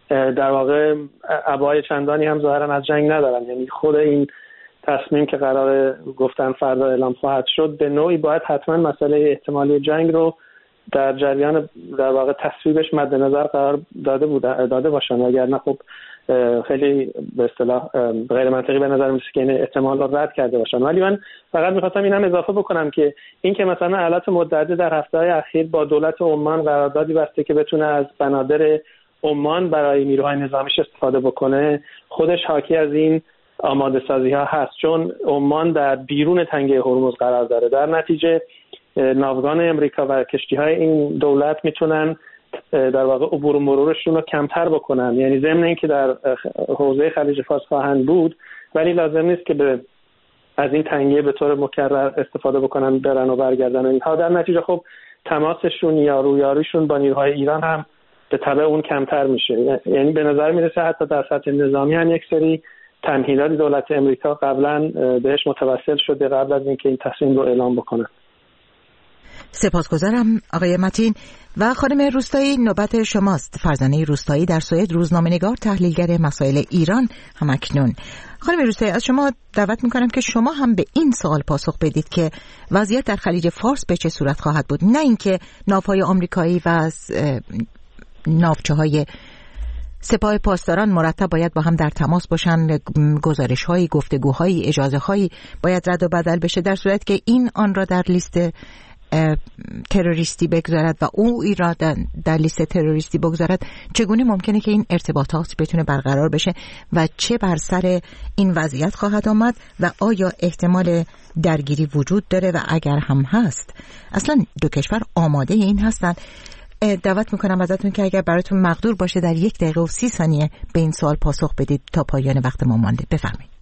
در واقع ابعاد چندانی هم ظاهرا از جنگ ندارن. یعنی خود این تصمیم که قرار گفتن فردا اعلام خواهد شد به نوعی باید حتما مسئله احتمالی جنگ رو در جریان در واقع تصویبش مد نظر قرار داده بوده داده باشن، وگرنه خب خیلی به اصطلاح غیر منطقی به نظر میاد که این احتمال رو رد کرده باشن. ولی من فقط می‌خواستم اینم اضافه بکنم که این که مثلا ایالات متحده در هفته‌های اخیر با دولت عمان قراردادی بسته که بتونه از بنادر عمان برای نیروهای نظامیش استفاده بکنه، خودش حاکی از این آماده سازی ها هست، چون عمان در بیرون تنگه هرمز قرار داره. در نتیجه ناوگان امریکا و کشتی های این دولت میتونن در واقع عبور و مرورشون رو کمتر بکنن، یعنی ضمن این که در حوزه خلیج فارس خواهند بود ولی لازم نیست که به از این تنگه به طور مکرر استفاده بکنن برن و برگردن. اینها در نتیجه خب تماسشون یا رویاریشون با نیروهای ایران هم به تبع اون کمتر میشه. یعنی به نظر میرسه حتی در سطح نظامی هم یک سری تمهیدات دولت امریکا قبلا بهش متوسل شده قبل از اینکه این تصمیم رو اعلام بکنن. سپاسگزارم آقای متین. و خانم روستایی نوبت شماست. فرزانه روستایی در سوئد، روزنامه‌نگار، تحلیلگر مسائل ایران همکنون. خانم روستایی از شما دعوت میکنم که شما هم به این سوال پاسخ بدید که وضعیت در خلیج فارس به چه صورت خواهد بود، نه اینکه ناوهای آمریکایی و ناوچه‌های سپاه پاسداران مرتب باید با هم در تماس باشن، گزارش‌هایی، گفتگوهایی، اجازه‌هایی باید رد و بدل بشه، در صورت که این آن را در لیست تروریستی بگذارد و او ای را در لیست تروریستی بگذارد. چگونه ممکنه که این ارتباطات بتونه برقرار بشه و چه بر سر این وضعیت خواهد آمد و آیا احتمال درگیری وجود داره و اگر هم هست اصلا دو کشور آماده این هستن؟ دعوت میکنم ازتون که اگر براتون مقدور باشه در یک دقیقه و سی ثانیه به این سوال پاسخ بدید تا پایان وقت ما مانده. بفرمایید.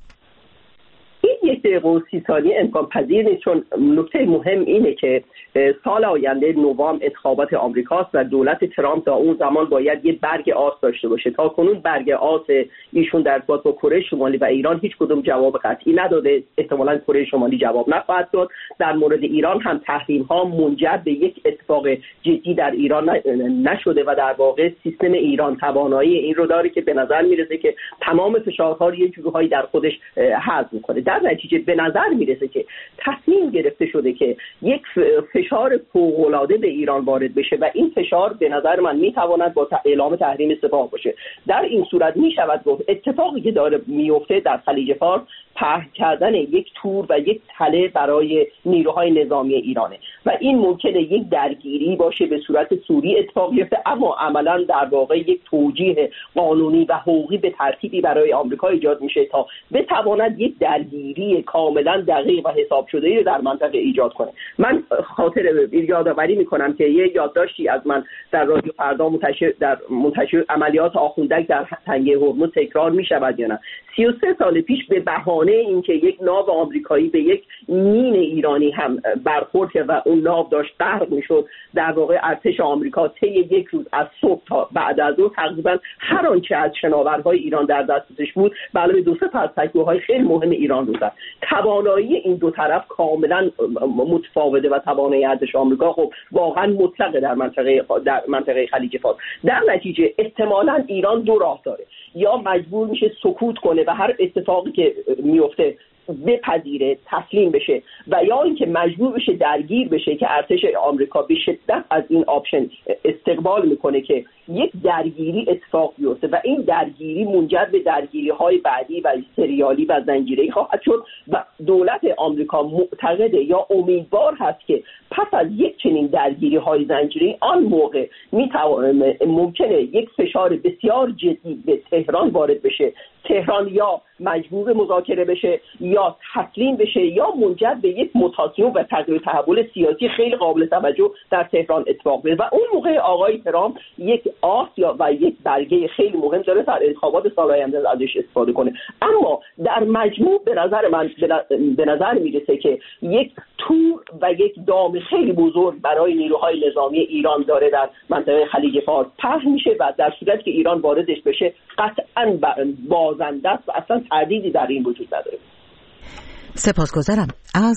یک دقیقه و سی ثانیه امکان پذیر نیست، چون نکته مهم اینه که سال آینده نوامبر انتخابات آمریکاست و دولت ترامپ تا اون زمان باید یه برگ آس داشته باشه. تا کنون برگ آس ایشون در ارتباط با کره شمالی و ایران هیچ کدوم جواب قطعی نداده، احتمالاً کره شمالی جواب نخواهد داد. در مورد ایران هم تحریم ها منجر به یک اتفاق جدی در ایران نشده و در واقع سیستم ایران توانایی این رو داره که به نظر میرسه که تمام فشارها رو یه جورهایی در خودش حذف میکنه. در نتیجه به نظر میرسه که تصمیم گرفته شده که یک فشار فوق‌العاده به ایران وارد بشه و این فشار به نظر من میتواند با اعلام تحریم سپاه باشه. در این صورت میشود گفت اتفاقی که داره میفته در خلیج فارس پهن کردن یک تور و یک تله برای نیروهای نظامی ایرانه و این ممکنه یک درگیری باشه به صورت سوری اتفاق بیفته، اما عملا در واقع یک توجیه قانونی و حقوقی به ترتیبی برای آمریکا ایجاد میشه تا بتواند یک درگیری کاملا دقیق و حساب شده رو در منطقه ایجاد کنه. من خاطر یادآوری میکنم که یه یادداشتی از من در رادیو فردا منتشر در منتشر عملیات آخوندک در تنگه هرمز تکرار میشود یا نه. سی و سه سال پیش به بهانه اینکه یک ناو آمریکایی به یک مین ایرانی هم برخورد و اون ناو داشت غرق میشد، در واقع ارتش آمریکا طی یک روز از صبح تا بعد از ظهر تقریبا هر آنچه از شناورهای ایران در دستش بود به علاوه دو سه تا از پهپادهای خیلی مهم ایران رو زد. توانایی این دو طرف کاملا متفاوته و توانایی ارتش آمریکا خب واقعا مطلقه در منطقه در منطقه خلیج فارس. در نتیجه احتمالاً ایران دو راه داره، یا مجبور میشه سکوت کنه و هر اتفاقی که میفته بپذیره، تسلیم بشه، و یا اینکه مجبور بشه درگیر بشه که ارتش آمریکا به شدت از این آپشن استقبال میکنه که یک درگیری اتفاق بیفته و این درگیری منجر به درگیری های بعدی و سریالی و زنجیره‌ای خواهد شد و دولت آمریکا معتقده یا امیدوار هست که پس از یک چنین درگیری های زنجیره‌ای آن موقع میتوانه ممکنه یک فشار بسیار جدی به تهران وارد بشه، تهران یا مجبور مذاکره بشه یا تسلیم بشه یا منجر به یک موتاسیون و تغییر تحول سیاسی خیلی قابل توجه در تهران اتفاق بیفته و اون موقع آقای ترامپ یک آس یا و یک برگه خیلی مهم داره در انتخابات سال آینده ازش استفاده کنه. اما در مجموع به نظر من به نظر میرسه که یک تور و یک دام خیلی بزرگ برای نیروهای نظامی ایران داره در منطقه خلیج فارس پهن میشه و در صورتی که ایران واردش بشه قطعاً بازنده است و اصلا تردیدی در این وجود نداره. سپاسگزارم. از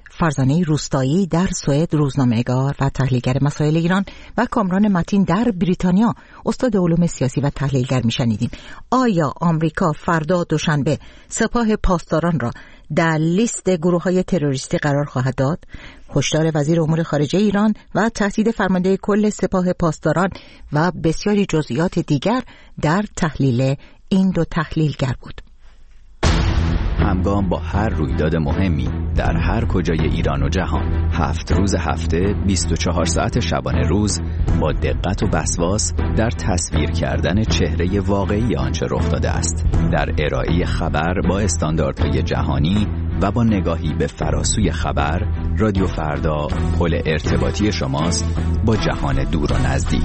فرزانه روستایی در سوئد روزنامه‌نگار و تحلیلگر مسائل ایران و کامران متین در بریتانیا استاد علوم سیاسی و تحلیلگر میشنیدیم. آیا آمریکا فردا دوشنبه سپاه پاسداران را در لیست گروه‌های تروریستی قرار خواهد داد؟ هشدار وزیر امور خارجه ایران و تهدید فرمانده کل سپاه پاسداران و بسیاری جزئیات دیگر در تحلیل این دو تحلیلگر بود. همگام با هر رویداد مهمی در هر کجای ایران و جهان، هفت روز هفته، بیست و چهار ساعت شبانه روز، با دقت و وسواس در تصویر کردن چهره واقعی آنچه رخ داده است، در ارائه خبر با استانداردهای جهانی و با نگاهی به فراسوی خبر، رادیو فردا پل ارتباطی شماست با جهان دور و نزدیک.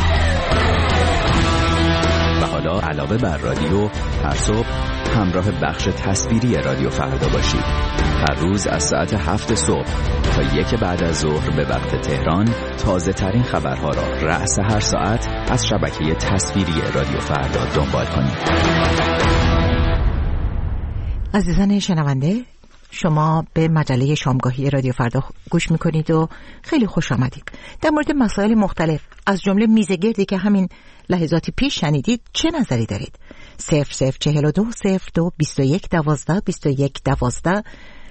و حالا علاوه بر رادیو، هر صبح همراه بخش تصویری رادیو فردا باشید. هر روز از ساعت هفت صبح تا یک بعد از ظهر به وقت تهران تازه ترین خبرها را رأس هر ساعت از شبکه تصویری رادیو فردا دنبال کنید. عزیزان شنونده، شما به مجله شامگاهی رادیو فردا گوش میکنید و خیلی خوش آمدید. در مورد مسائل مختلف از جمله میزگردی که همین لحظاتی پیش شنیدید چه نظری دارید؟ صفر صفر چهل و دو صفر دو بیست و یک دوازده بیست و یک دوازده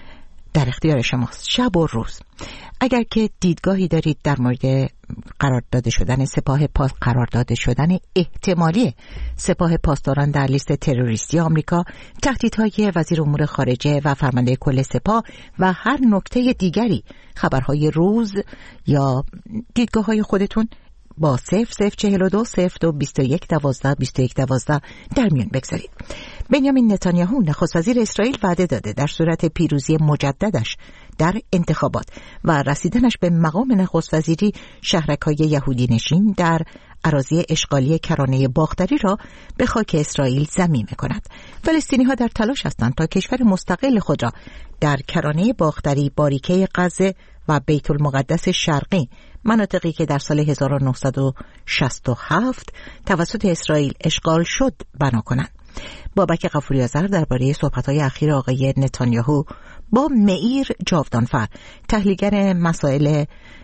در اختیار شماست، شب و روز. اگر که دیدگاهی دارید در مورد قرار داده شدن سپاه پاس قرار داده شدن احتمالی سپاه پاسداران در لیست تروریستی آمریکا، تهدیدهای وزیر امور خارجه و فرمانده کل سپاه و هر نکته دیگری، خبرهای روز یا دیدگاه‌های خودتون با صفر صفر چهل و دو صفر دو بیست و یک دوازده بیست و یک دوازده در میان بگذارید. بنیامین نتانیاهو نخست وزیر اسرائیل وعده داده در صورت پیروزی مجددش در انتخابات و رسیدنش به مقام نخست وزیری شهرک‌های یهودی نشین در اراضی اشغالی کرانه باختری را به خاک اسرائیل ضمیمه کند. فلسطینی‌ها در تلاش هستند تا کشور مستقل خود را در کرانه باختری، باریکه غزه و بیت المقدس شرقی، مناطقی که در سال هزار و نهصد و شصت و هفت توسط اسرائیل اشغال شد بنا کنند. بابک غفوری آذر درباره صحبت‌های اخیر آقای نتانیاهو با معیر جاودانفر، تحلیلگر مسائل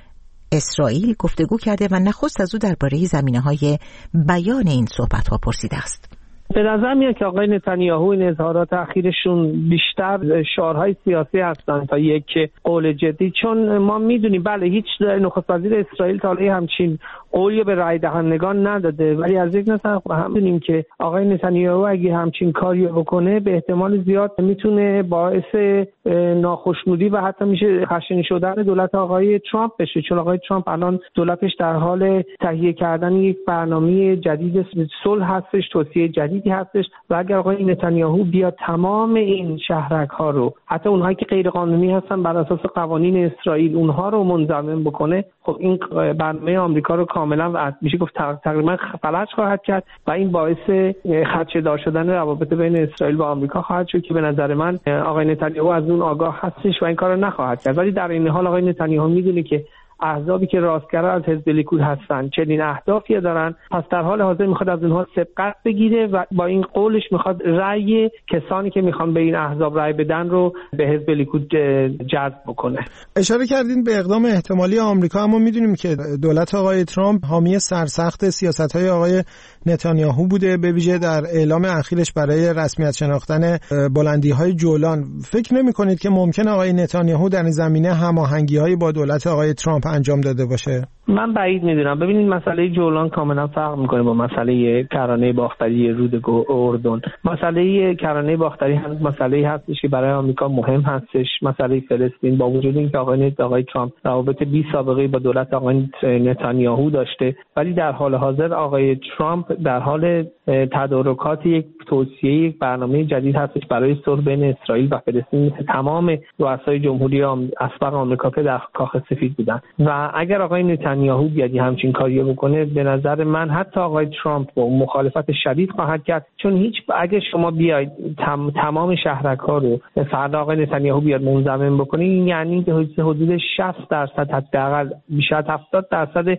اسرائیل، گفتگو کرده و نخست از او درباره زمینه‌های بیان این صحبت‌ها پرسیده است. به نظر میاد که آقای نتانیاهو این اظهارات اخیرشون بیشتر شعارهای سیاسی هستند تا یک قول جدی، چون ما میدونیم بله هیچ نخست وزیر اسرائیل تا حالا همچین قولی به رای دهندگان نداده، ولی از یک طرف هم میدونیم که آقای نتانیاهو اگه همچین کاری بکنه به احتمال زیاد میتونه باعث ناخوشنودی و حتی میشه خشن شدن دولت آقای ترامپ بشه، چون آقای ترامپ الان دولتش در حال تهیه کردن یک برنامه جدید صلح هستش، توسعه جدید هستش و اگر آقای نتانیاهو بیاد تمام این شهرک ها رو، حتی اونهایی که غیر قانونی هستن بر اساس قوانین اسرائیل، اونها رو منضبط بکنه، خب این برنامه آمریکا رو کاملا و میشه گفت تقریبا فلج خواهد کرد و این باعث خدشه‌دار شدن روابط بین اسرائیل و آمریکا خواهد شد که به نظر من آقای نتانیاهو از اون آگاه هستش و این کارو نخواهد کرد. ولی در این حال آقای نتانیاهو میدونه که احزابی که راستگرا از حزب لیکود هستن چنین اهدافی دارن، پس در حال حاضر میخواد از اونها سبقت بگیره و با این قولش میخواد رأی کسانی که میخوان به این احزاب رأی بدن رو به حزب لیکود جذب بکنه. اشاره کردین به اقدام احتمالی آمریکا، اما میدونیم که دولت آقای ترامپ حامی سرسخت سیاست‌های آقای نتانیاهو بوده، به ویژه در اعلام اخیرش برای رسمیت شناختن بلندی‌های جولان. فکر نمی‌کنید که ممکن آقای نتانیاهو در این زمینه هماهنگی‌هایی با دولت آقای ترامپ انجام داده باشه؟ من بعید میدونم. ببینید مسئله جولان کاملا فرق میکنه با مسئله کرانه باختری رود اردن. مسئله کرانه باختری هنوز مسئله هستش که برای آمریکا مهم هستش. مسئله فلسطین با وجود اینکه آقای آقای ترامپ روابط بی سابقه با دولت آقای نتانیاهو داشته، ولی در حال حاضر آقای ترامپ در حال تدارکات یک توسعه یک برنامه جدید هستش برای صلح بین اسرائیل و فلسطین مثل تمام رؤسای جمهوری اسبق آمریکا که در کاخ سفید بودن. و اگر آقای نتانیاهو بیاد همچین کاری بکنه، به نظر من حتی آقای ترامپ با مخالفت شدید خواهد کرد، چون هیچ اگه شما بیاید تم، تمام شهرک‌ها رو فردا آقای نتانیاهو بیاد منضبط بکنه، این یعنی به حدود شصت درصد حداقل بیشتر هفتاد درصد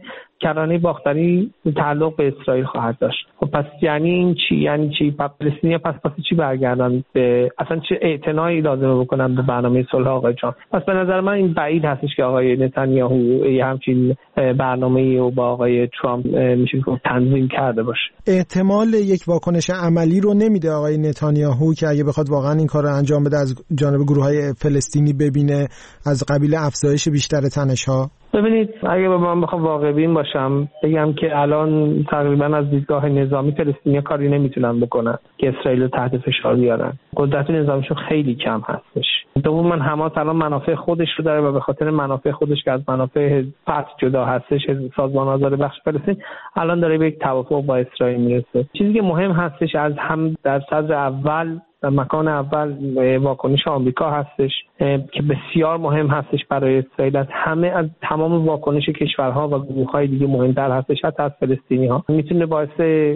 کرانه باختری تعلق به اسرائیل خواهد داشت. خب پس یعنی این چی؟ یعنی چی؟ فلسطینیا پس پس چی برگردن به اصلا چه اعتنایی لازمه بکنن به برنامه صلح آقای ترامپ؟ پس به نظر من این بعید هستش که آقای نتانیاهو یه همچین برنامه‌ای رو با آقای ترامپ میشه گفت تنظیم کرده باشه. احتمال یک واکنش عملی رو نمیده آقای نتانیاهو که اگه بخواد واقعا این کار رو انجام بده از جانب گروه‌های فلسطینی ببینه از قبیل افزایش بیشتر تنش‌ها؟ ببینید اگه من بخوام واقع بین باشم بگم که الان تقریبا از دیدگاه نظامی فلسطینیا کاری نمیتونن بکنن که اسرائیل رو تحت فشار بیارن. قدرت نظامیشون خیلی کم هستش. دوم من حماس الان منافع خودش رو داره و به خاطر منافع خودش که از منافع فتح جدا هستش، سازمان آزاد بخش فلسطین الان داره به یک توافق با اسرائیل میرسه. چیزی که مهم هستش از هم در صدر اول در مکان اول واکنش آمریکا هستش که بسیار مهم هستش برای اسرائیل. از همه از تمام واکنش کشورها و گروه‌های دیگه مهمتر هستش، حتی از فلسطینی‌ها. میتونه باعث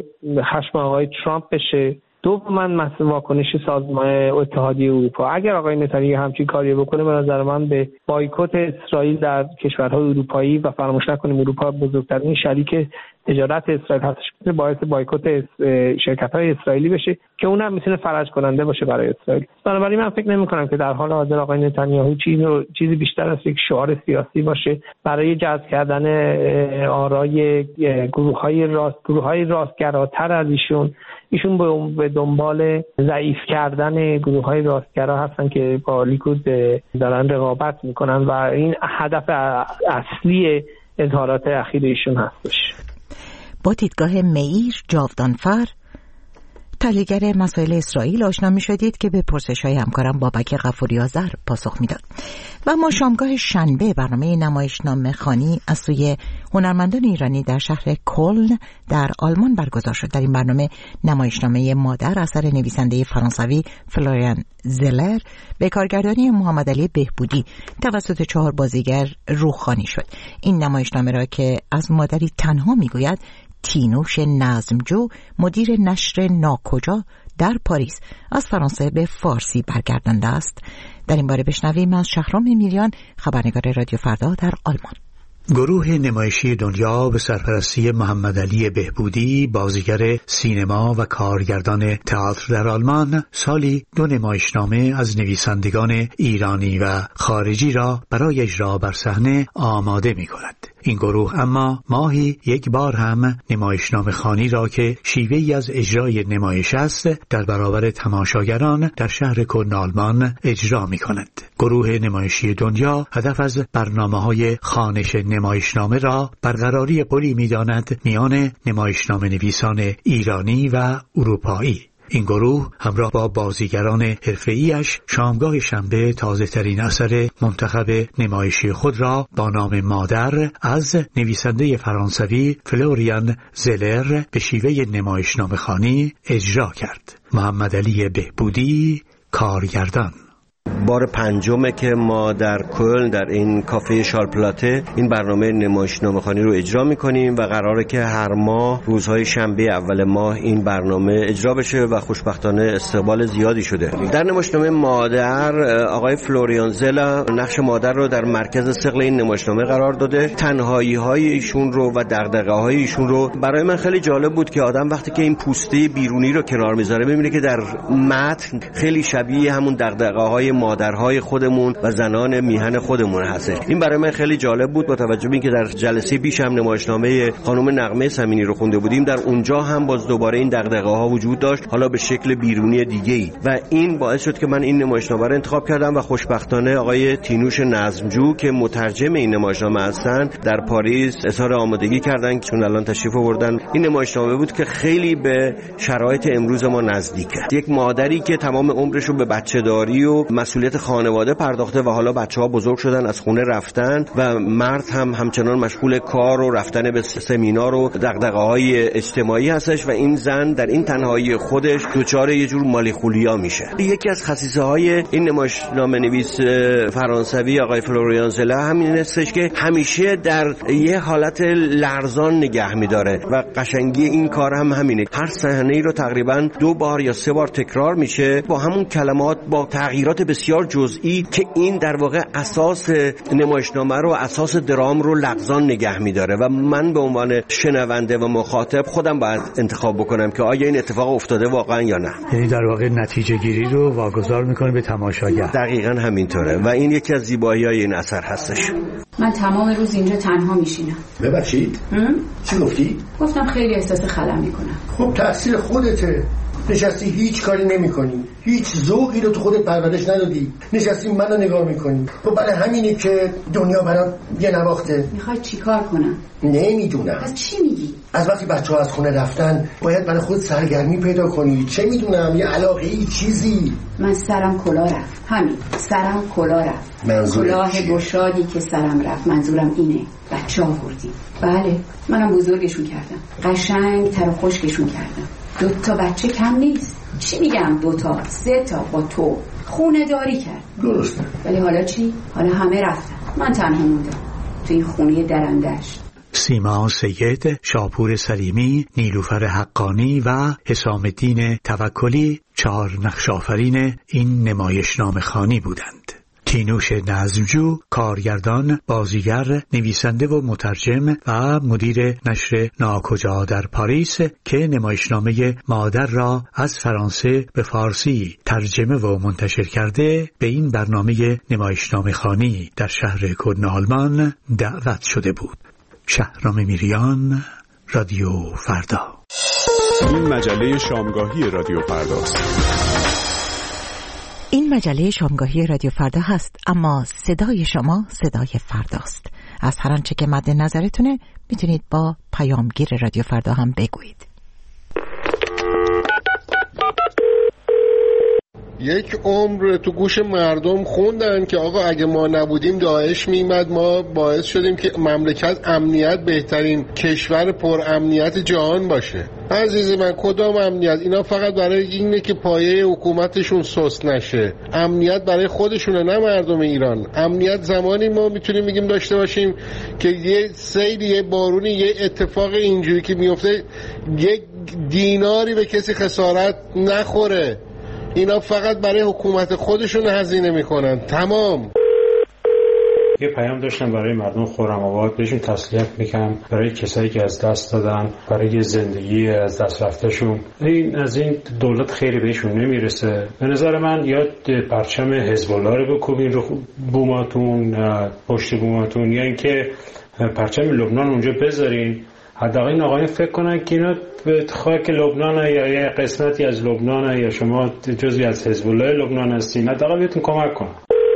خشم آقای ترامپ بشه. دوما مثل واکنش سازمان اتحادیه اروپا. اگر آقای نتانیاهو همچین کاری بکنه به نظر من به بایکوت اسرائیل در کشورهای اروپایی و فراموش نکنیم اروپا بزرگترین شریک تجارت اسرائیل هستش، باعث بایکوت شرکت‌های اسرائیلی بشه که اونم میتونه فرج کننده باشه برای اسرائیل. بنابراین من فکر نمی‌کنم که در حال حاضر آقای نتانیاهو چیزی چیزی بیشتر از یک شعار سیاسی باشه برای جذب کردن آرای گروه‌های راست گروه‌های راستگراتر از ایشون. ایشون به دنبال ضعیف کردن گروه‌های راستگرا هستن که با لیکود دارن رقابت میکنن و این هدف اصلی اظهارات اخیر ایشون هستش. با دیدگاه مییر جاودانفر تحلیلگر مسائل اسرائیل آشنا می شدید که به پرسش های همکارم بابک غفوری آذر پاسخ می داد. و ما شامگاه شنبه برنامه نمایشنامه خوانی از سوی هنرمندان ایرانی در شهر کلن در آلمان برگزار شد. در این برنامه نمایشنامه مادر اثر نویسنده فرانسوی فلوریان زلر به کارگردانی محمد علی بهبودی توسط چهار بازیگر روخوانی شد. این نمایشنامه را که از مادری تنها می گوید تینوش نظمجو مدیر نشر ناکجا در پاریس از فرانسه به فارسی برگردانده است. در این باره بشنویم از شهرام میریان، خبرنگار رادیو فردا در آلمان. گروه نمایشی دنیا به سرپرستی محمد علی بهبودی، بازیگر سینما و کارگردان تئاتر در آلمان، سالی دو نمایشنامه از نویسندگان ایرانی و خارجی را برای اجرا بر صحنه آماده می کند. این گروه اما ماهی یک بار هم نمایشنامه خوانی را که شیوهی از اجرای نمایش است در برابر تماشاگران در شهر کلن آلمان اجرا می کند. گروه نمایشی دنیا هدف از برنامه‌های خوانش نمایشنامه را برقراری پلی می داند میان نمایشنامه نویسان ایرانی و اروپایی. این گروه همراه با بازیگران حرفه‌ای‌اش شامگاه شنبه تازه‌ترین اثر منتخب نمایشی خود را با نام مادر از نویسنده فرانسوی فلوریان زلر به شیوه نمایشنامه خوانی اجرا کرد. محمد علی بهبودی، کارگردان. بار پنجمه که ما در کلن در این کافه شارلپلاته این برنامه نمایشنامه‌خوانی رو اجرا می‌کنیم و قراره که هر ماه روزهای شنبه اول ماه این برنامه اجرا بشه و خوشبختانه استقبال زیادی شده. در نمایشنامه مادر آقای فلوریان زلا نقش مادر رو در مرکز ثقل این نمایشنامه قرار داده. تنهایی‌های ایشون رو و دغدغه‌های ایشون رو برای من خیلی جالب بود که آدم وقتی که این پوسته بیرونی رو کنار میذاره می‌بینه که در متن خیلی شبیه همون دغدغه‌های مادرهای خودمون و زنان میهن خودمون هستش. این برای من خیلی جالب بود با توجه به اینکه در جلسه پیش هم نمایشنامه خانم نغمه سمینی رو خونده بودیم، در اونجا هم باز دوباره این دغدغه‌ها وجود داشت، حالا به شکل بیرونی دیگه‌ای، و این باعث شد که من این نمایشنامه رو انتخاب کردم و خوشبختانه آقای تینوش نظمجو که مترجم این نمایشنامه هستن در پاریس اظهار آمادگی کردن، چون الان تشریف آوردن. این نمایشنامه بود که خیلی به شرایط امروز ما نزدیکه. یک مادری که تمام عمرش رو به بچه‌داری و مسئولیت خانواده پرداخته و حالا بچه‌ها بزرگ شدن، از خونه رفتن و مرد هم همچنان مشغول کار و رفتن به سمینار و دغدغه‌های اجتماعی هستش و این زن در این تنهایی خودش دچار یه جور مالیخولیا میشه. یکی از خصیصه‌های این نمایشنامه نویس فرانسوی آقای فلوریان زلا همین هستش که همیشه در یه حالت لرزان نگه می‌داره و قشنگی این کار هم همینه. هر صحنه‌ای رو تقریباً دو بار یا سه بار تکرار میشه با همون کلمات، با تغییرات بسیار بسیار جزئی که این در واقع اساس نمایشنامه رو، اساس درام رو لغزان نگه می‌داره و من به عنوان شنونده و مخاطب خودم باید انتخاب بکنم که آیا این اتفاق افتاده واقعا یا نه. یعنی در واقع نتیجه گیری رو واگذار می‌کنه به تماشاگر. دقیقاً همینطوره و این یکی از زیبایی‌های این اثر هستش. من تمام روز اینجا تنها میشینم. ببخشید؟ چی گفتی؟ گفتم خیلی احساس خلا میکنم. خب تقصیر خودته. نشستی هیچ کاری نمی کنی، هیچ ذوقی رو تو خودت پرورش ندادی، نشستی منو نگاه میکنی. خب برای همینه که دنیا برام یه نواخته. میخوای چی کار کنم؟ نمیدونم. از چی میگی؟ از وقتی بچه ها از خونه رفتن باید برای خود سرگرمی پیدا کنی. چه میدونم، یه علاقه ای چیزی. من سرم کلا رفت، همین سرم کلا رفت. کلاه گشادی که سرم رفت، منظورم اینه. بچه ها بردیم. بله منم بزرگشون کردم، قشنگ تر و خشکشون کردم. دو تا بچه کم نیست. چی میگم دو تا سه تا با تو خونه داری کرد. درسته. ولی حالا چی؟ حالا همه رفتن، من تنها موندم تو این خونه درندشت. سیما سید، شاپور سلیمی، نیلوفر حقانی و حسام الدین توکلی چهار نقش آفرین این نمایشنامه خوانی بودند. تینوش نظمجو، کارگردان، بازیگر، نویسنده و مترجم و مدیر نشر ناکجا در پاریس که نمایشنامه مادر را از فرانسه به فارسی ترجمه و منتشر کرده، به این برنامه نمایشنامه خوانی در شهر کلن آلمان دعوت شده بود. شهرام میریان، رادیو فردا. این مجله شامگاهی رادیو فرداست. این مجله شامگاهی رادیو فردا هست، اما صدای شما صدای فرداست. از هر آنچه که مد نظرتونه میتونید با پیامگیر رادیو فردا هم بگویید. یک عمر تو گوش مردم خوندن که آقا اگه ما نبودیم داعش میمد، ما باعث شدیم که مملکت امنیت بهترین کشور پر امنیت جهان باشه. عزیز من کدام امنیت؟ اینا فقط برای اینه که پایه حکومتشون سست نشه. امنیت برای خودشونه نه مردم ایران. امنیت زمانی ما میتونیم بگیم داشته باشیم که یه سیلی، یه بارونی، یه اتفاق اینجوری که میفته یک دیناری به کسی خسارت نخوره. اینا فقط برای حکومت خودشون هزینه میکنن. تمام. یه پیام داشتم برای مردم خرم‌آباد، بهشون تسلیت میکنم برای کسایی که از دست دادن، برای زندگی از دست رفتهشون. این از این دولت خیلی بهشون نمیرسه. به نظر من یا پرچم حزب الله رو بکوبین رو بوماتون، پشت بوماتون، یا اینکه پرچم لبنان اونجا بذارین. حداقل این آقایون فکر کنن که اینا به خاک لبنان یا یه قسمتی از لبنان یا شما جزئی از حزب الله لبنان هستین، حداقل بهتون کمک کنن.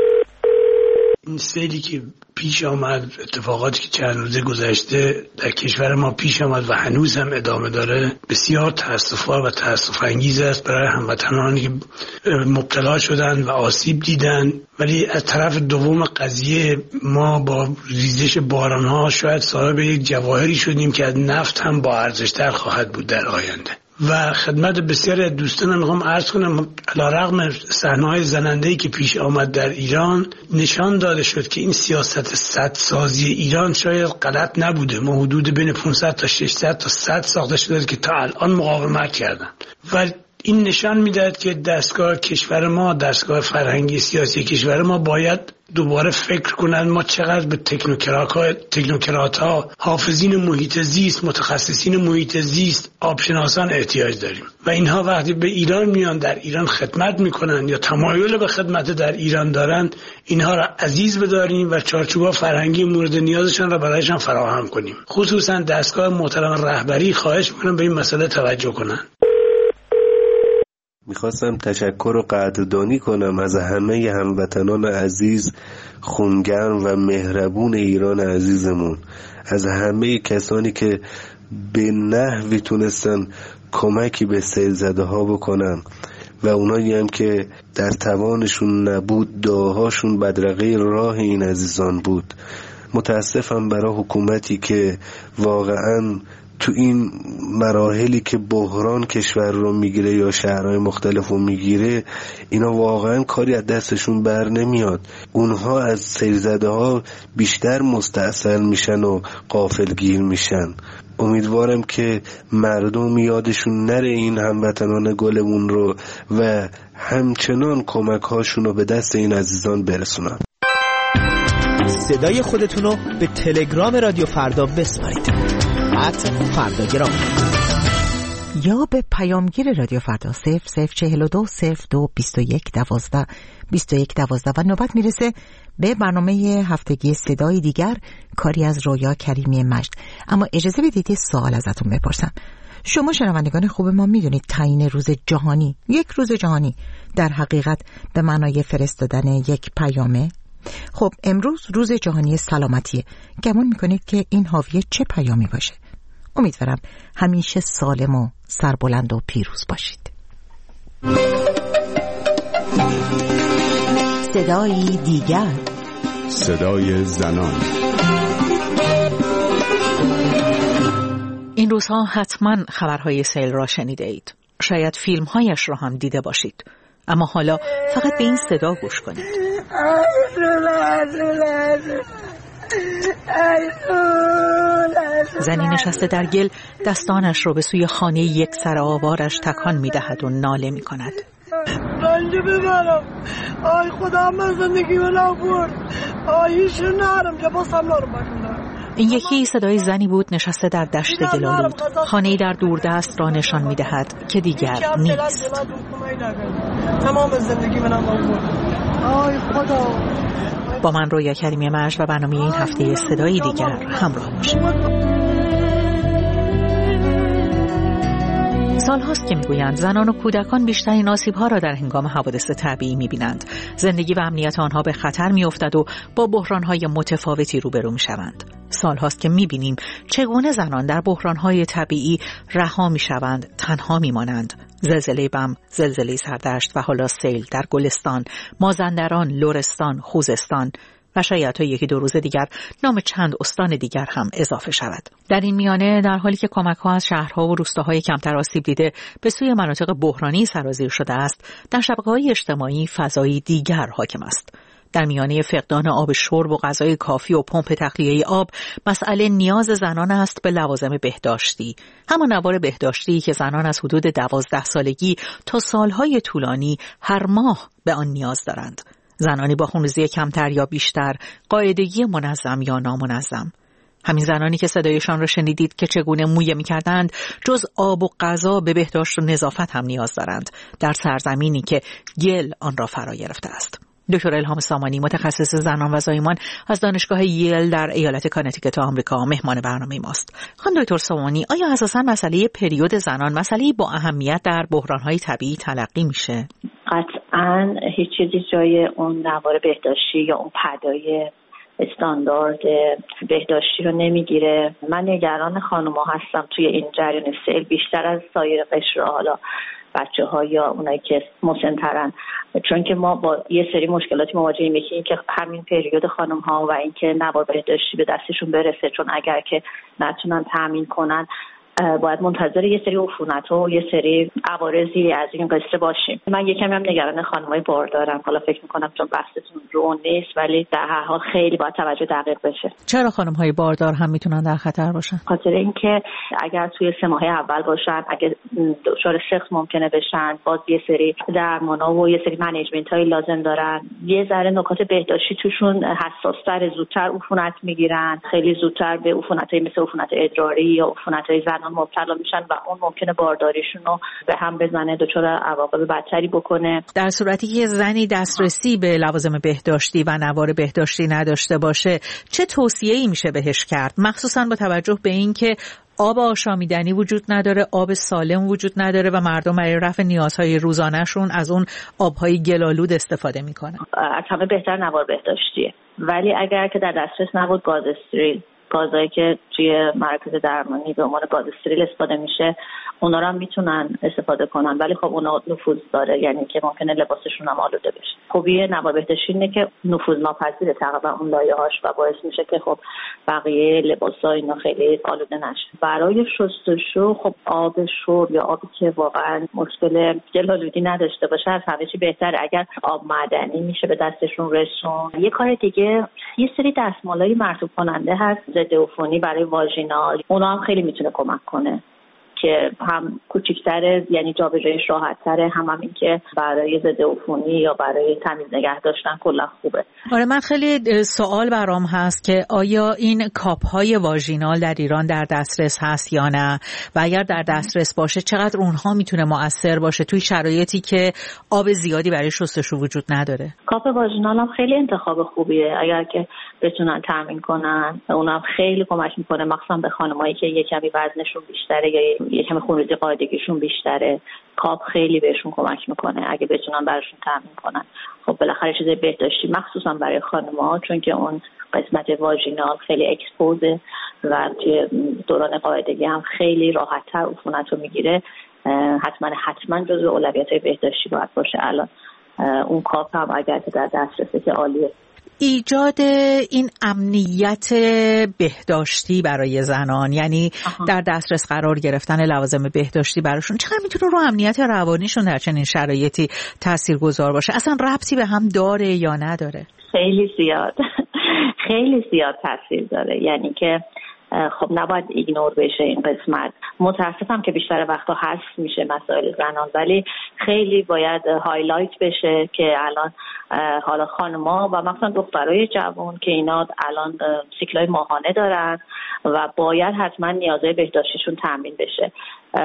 این سیلی که پیش آمد، اتفاقاتی که چند روزه گذشته در کشور ما پیش آمد و هنوز هم ادامه داره، بسیار تأسف‌بار و تأسف انگیز است برای هموطنانی که مبتلا شدن و آسیب دیدن. ولی از طرف دوم قضیه ما با ریزش باران‌ها شاید صاحب یک جواهری شدیم که از نفت هم با ارزش‌تر خواهد بود در آینده. و خدمت بسیاری از دوستانم میخوام عرض کنم علیرغم صحنه‌های زننده‌ای که پیش آمد در ایران، نشان داده شد که این سیاست سدسازی ایران شاید غلط نبوده. ما حدود بین پانصد تا ششصد تا صد ساخته شده که تا الان مقاومت کردن و این نشان میدهد که دستگاه کشور ما، دستگاه فرهنگی سیاسی کشور ما باید دوباره فکر کنند ما چقدر به تکنوکرات ها، حافظین محیط زیست، متخصصین محیط زیست، آبشناسان احتیاج داریم و اینها وقتی به ایران میان، در ایران خدمت میکنن یا تمایل به خدمت در ایران دارند، اینها را عزیز بداریم و چارچوب فرهنگی مورد نیازشان را برایشان فراهم کنیم. خصوصا دستگاه محترم رهبری خواهش میکنم به این مسئله توجه کنند. میخواستم تشکر و قدردانی کنم از همه هموطنان عزیز، خونگرم و مهربون ایران عزیزمون، از همه کسانی که به نحوی تونستن کمکی به سیل زده ها بکنن و اونایی هم که در توانشون نبود دعاهاشون بدرقه راه این عزیزان بود. متاسفم برای حکومتی که واقعاً تو این مراحلی که بحران کشور رو میگیره یا شهرهای مختلف رو میگیره، اینا واقعا کاری از دستشون بر نمیاد. اونها از سیلزده ها بیشتر مستأصل میشن و غافلگیر میشن. امیدوارم که مردم یادشون نره این هموطنان گلمون رو و همچنان کمک هاشون رو به دست این عزیزان برسونن. صدای خودتون رو به تلگرام رادیو فردا بسپارید ات فرداگرام یا به پیامگیر رادیو فردا صفر صفر چهل و دو صفر دو بیست و یک دوازده بیست و یک دوازده. و نوبت میرسه به برنامه هفتگی صدای دیگر، کاری از رویا کریمی مجد. اما اجازه بدید یه سوال ازتون بپرسم. شما شنوندگان خوب ما میدونید تعیین روز جهانی، یک روز جهانی، در حقیقت به معنای فرستادن یک پیامه؟ خب امروز روز جهانی سلامتیه. گمان میکنید که این حاوی چه پیامی باشه؟ امیدوارم همیشه سالم و سربلند و پیروز باشید. صدای دیگر، صدای زنان. این روزها حتما خبرهای سیل را شنیده اید. شاید فیلمهایش را هم دیده باشید. اما حالا فقط به این صدا گوش کنید. زنی نشسته در گل دستانش را به سوی خانه یک سر آوارش تکان می دهد و ناله می کند. رنج ببرم، آی خدا من زندگی من آورد، آیش نرم که باسم نرم بکنم. این یکی صدای زنی بود نشسته در دشت گلالود. خانه‌ای در دوردست را نشان می دهد که دیگر نیست. تمام زندگی من آورد، آی خدا. با من رویا کریمی مجد و برنامه این هفته صدای دیگر همراه باشید. سال هاست که میگویند زنان و کودکان بیشترین آسیب‌ها را در هنگام حوادث طبیعی می‌بینند. زندگی و امنیت آنها به خطر می‌افتد و با بحران‌های متفاوتی روبرو می‌شوند. سال هاست که می‌بینیم چگونه زنان در بحران‌های طبیعی رها می‌شوند، تنها می‌مانند. زلزله بم، زلزله سردشت و حالا سیل در گلستان، مازندران، لرستان، خوزستان و شاید تا یکی دو روز دیگر نام چند استان دیگر هم اضافه شود. در این میانه در حالی که کمک‌ها از شهرها و روستاهای کمتر آسیب دیده به سوی مناطق بحرانی سرازیر شده است، در شبکه‌های اجتماعی فضایی دیگر حاکم است. در میانه فقدان آب شرب و غذای کافی و پمپ تخلیه آب، مسئله نیاز زنان است به لوازم بهداشتی. همان نوار بهداشتی که زنان از حدود دوازده سالگی تا سالهای طولانی هر ماه به آن نیاز دارند. زنانی با خونریزی کمتر یا بیشتر، قاعدگی منظم یا نامنظم. همین زنانی که صدایشان را شنیدید که چگونه مویه می‌کردند، جز آب و غذا به بهداشت و نظافت هم نیاز دارند، در سرزمینی که گل آن را فرا گرفته است. دکتر الهام سامانی، متخصص زنان و زایمان از دانشگاه ییل در ایالت کانتیکت آمریکا، مهمان برنامه ماست. خانم دکتر سامانی، آیا اساساً مسئله پریود زنان مسئله با اهمیت در بحران‌های طبیعی تلقی میشه؟ قطعاً هیچ چیزی جای اون نوار بهداشتی یا اون پدای استاندارد بهداشتی رو نمیگیره. من نگران خانم‌ها هستم توی این جریان سیل بیشتر از سایر قشر، حالا بچه ها یا اونایی که مسن‌ترن، چون که ما با یه سری مشکلاتی مواجهیم. یکی این که همین پریود خانم ها و این که نوار بهداشتی به دستشون برسه، چون اگر که نتونن تامین کنن باید منتظر یه سری عفونت و یه سری عوارضی از این قصه باشیم. من یکم هم نگران خانمای باردارم. حالا فکر میکنم چون بحثتون رو نیست، ولی در هر حال خیلی باید توجه دقیق بشه. چرا خانم‌های باردار هم میتونن در خطر باشن؟ خاطر اینکه اگر توی سه ماه اول باشن، اگه دچار سقط ممکنه بشن، باز یه سری درمانا و یه سری منیجمنت‌های لازم دارن. یه ذره نکات بهداشتی توشون حساس‌تر، زودتر عفونت میگیرن، خیلی زودتر به عفونت‌های مثل عفونت ادراری یا عفونت‌های زنان مبتلا میشن و اون ممکنه بارداریشون رو به هم بزنه، دچار عواقب بدتری بکنه. در صورتی که زنی دسترسی به لوازم بهداشتی و نوار بهداشتی نداشته باشه، چه توصیه‌ای میشه بهش کرد، مخصوصاً با توجه به اینکه آب آشامیدنی وجود نداره، آب سالم وجود نداره و مردم برای رفع نیازهای روزانه‌شون از اون آبهای گلالود استفاده میکنن؟ از همه بهتر نوار بهداشتیه، ولی اگر که در دسترس نبود، گاز استریل، گازایی که توی مراکز درمانی به عنوان گاز استریل استفاده میشه، اونا رو هم میتونن استفاده کنن، ولی خب اونا نفوذ داره، یعنی که ممکنه لباسشون هم آلوده بشه. خوبی نوار بهداشتی اینه که نفوذ ناپذیره تقریبا اون لایه‌هاش و باعث میشه که خب بقیه لباسا اینا خیلی آلوده نشه. برای شستشو خب آب شرب یا آبی که واقعا مشکل گلالودی نداشته باشه از همه چی بهتره. اگر آب معدنی میشه به دستشون رسون. یه کار دیگه، یه سری دستمالای مرطوب کننده هست، ضد عفونی برای واژینال، اونا هم خیلی میتونه کمک کنه که هم کوچیک‌تره، یعنی جابجاییش راحت‌تره، هم هم این که برای ضد عفونی یا برای تمیز نگه داشتن کلا خوبه. آره، من خیلی سوال برام هست که آیا این کاپ‌های واژینال در ایران در دسترس هست یا نه، و اگر در دسترس باشه چقدر اونها میتونه مؤثر باشه توی شرایطی که آب زیادی برای شستشو وجود نداره؟ کاپ واژینال هم خیلی انتخاب خوبیه اگر که بتونن تامین کنن، اونم خیلی کمک میکنه، مخصوصا به خانمایی که یه کمی وزنشون بیشتره یا یه کمی خونریزی قاعدگیشون بیشتره. کاپ خیلی بهشون کمک میکنه اگه بتونن براشون تامین کنن. خب بالاخره چیز بهداشتی مخصوصا برای خانم‌ها، چون که اون قسمت واژینال خیلی اکسپوزه و توی دوران قاعدگی هم خیلی راحت‌تر عفونت رو میگیره، حتما حتما جزو اولویت‌های بهداشتی باید باشه. الان اون کاپ هم اگر که در دسترسه که عالیه. ایجاد این امنیت بهداشتی برای زنان، یعنی آها. در دسترس قرار گرفتن لوازم بهداشتی براشون چقدر میتونه رو امنیت روانیشون در چنین شرایطی تاثیرگذار باشه؟ اصلا ربطی به هم داره یا نداره؟ خیلی زیاد خیلی زیاد تاثیر داره، یعنی که خب نباید ایگنور بشه این قسمت. متاسفم که بیشتر وقتا حذف میشه مسائل زنان، ولی خیلی باید هایلایت بشه که الان حالا خانم‌ها و مثلا دخترای جوان که اینا الان سیکلای ماهانه دارن و باید حتما نیازهای بهداشتیشون تامین بشه،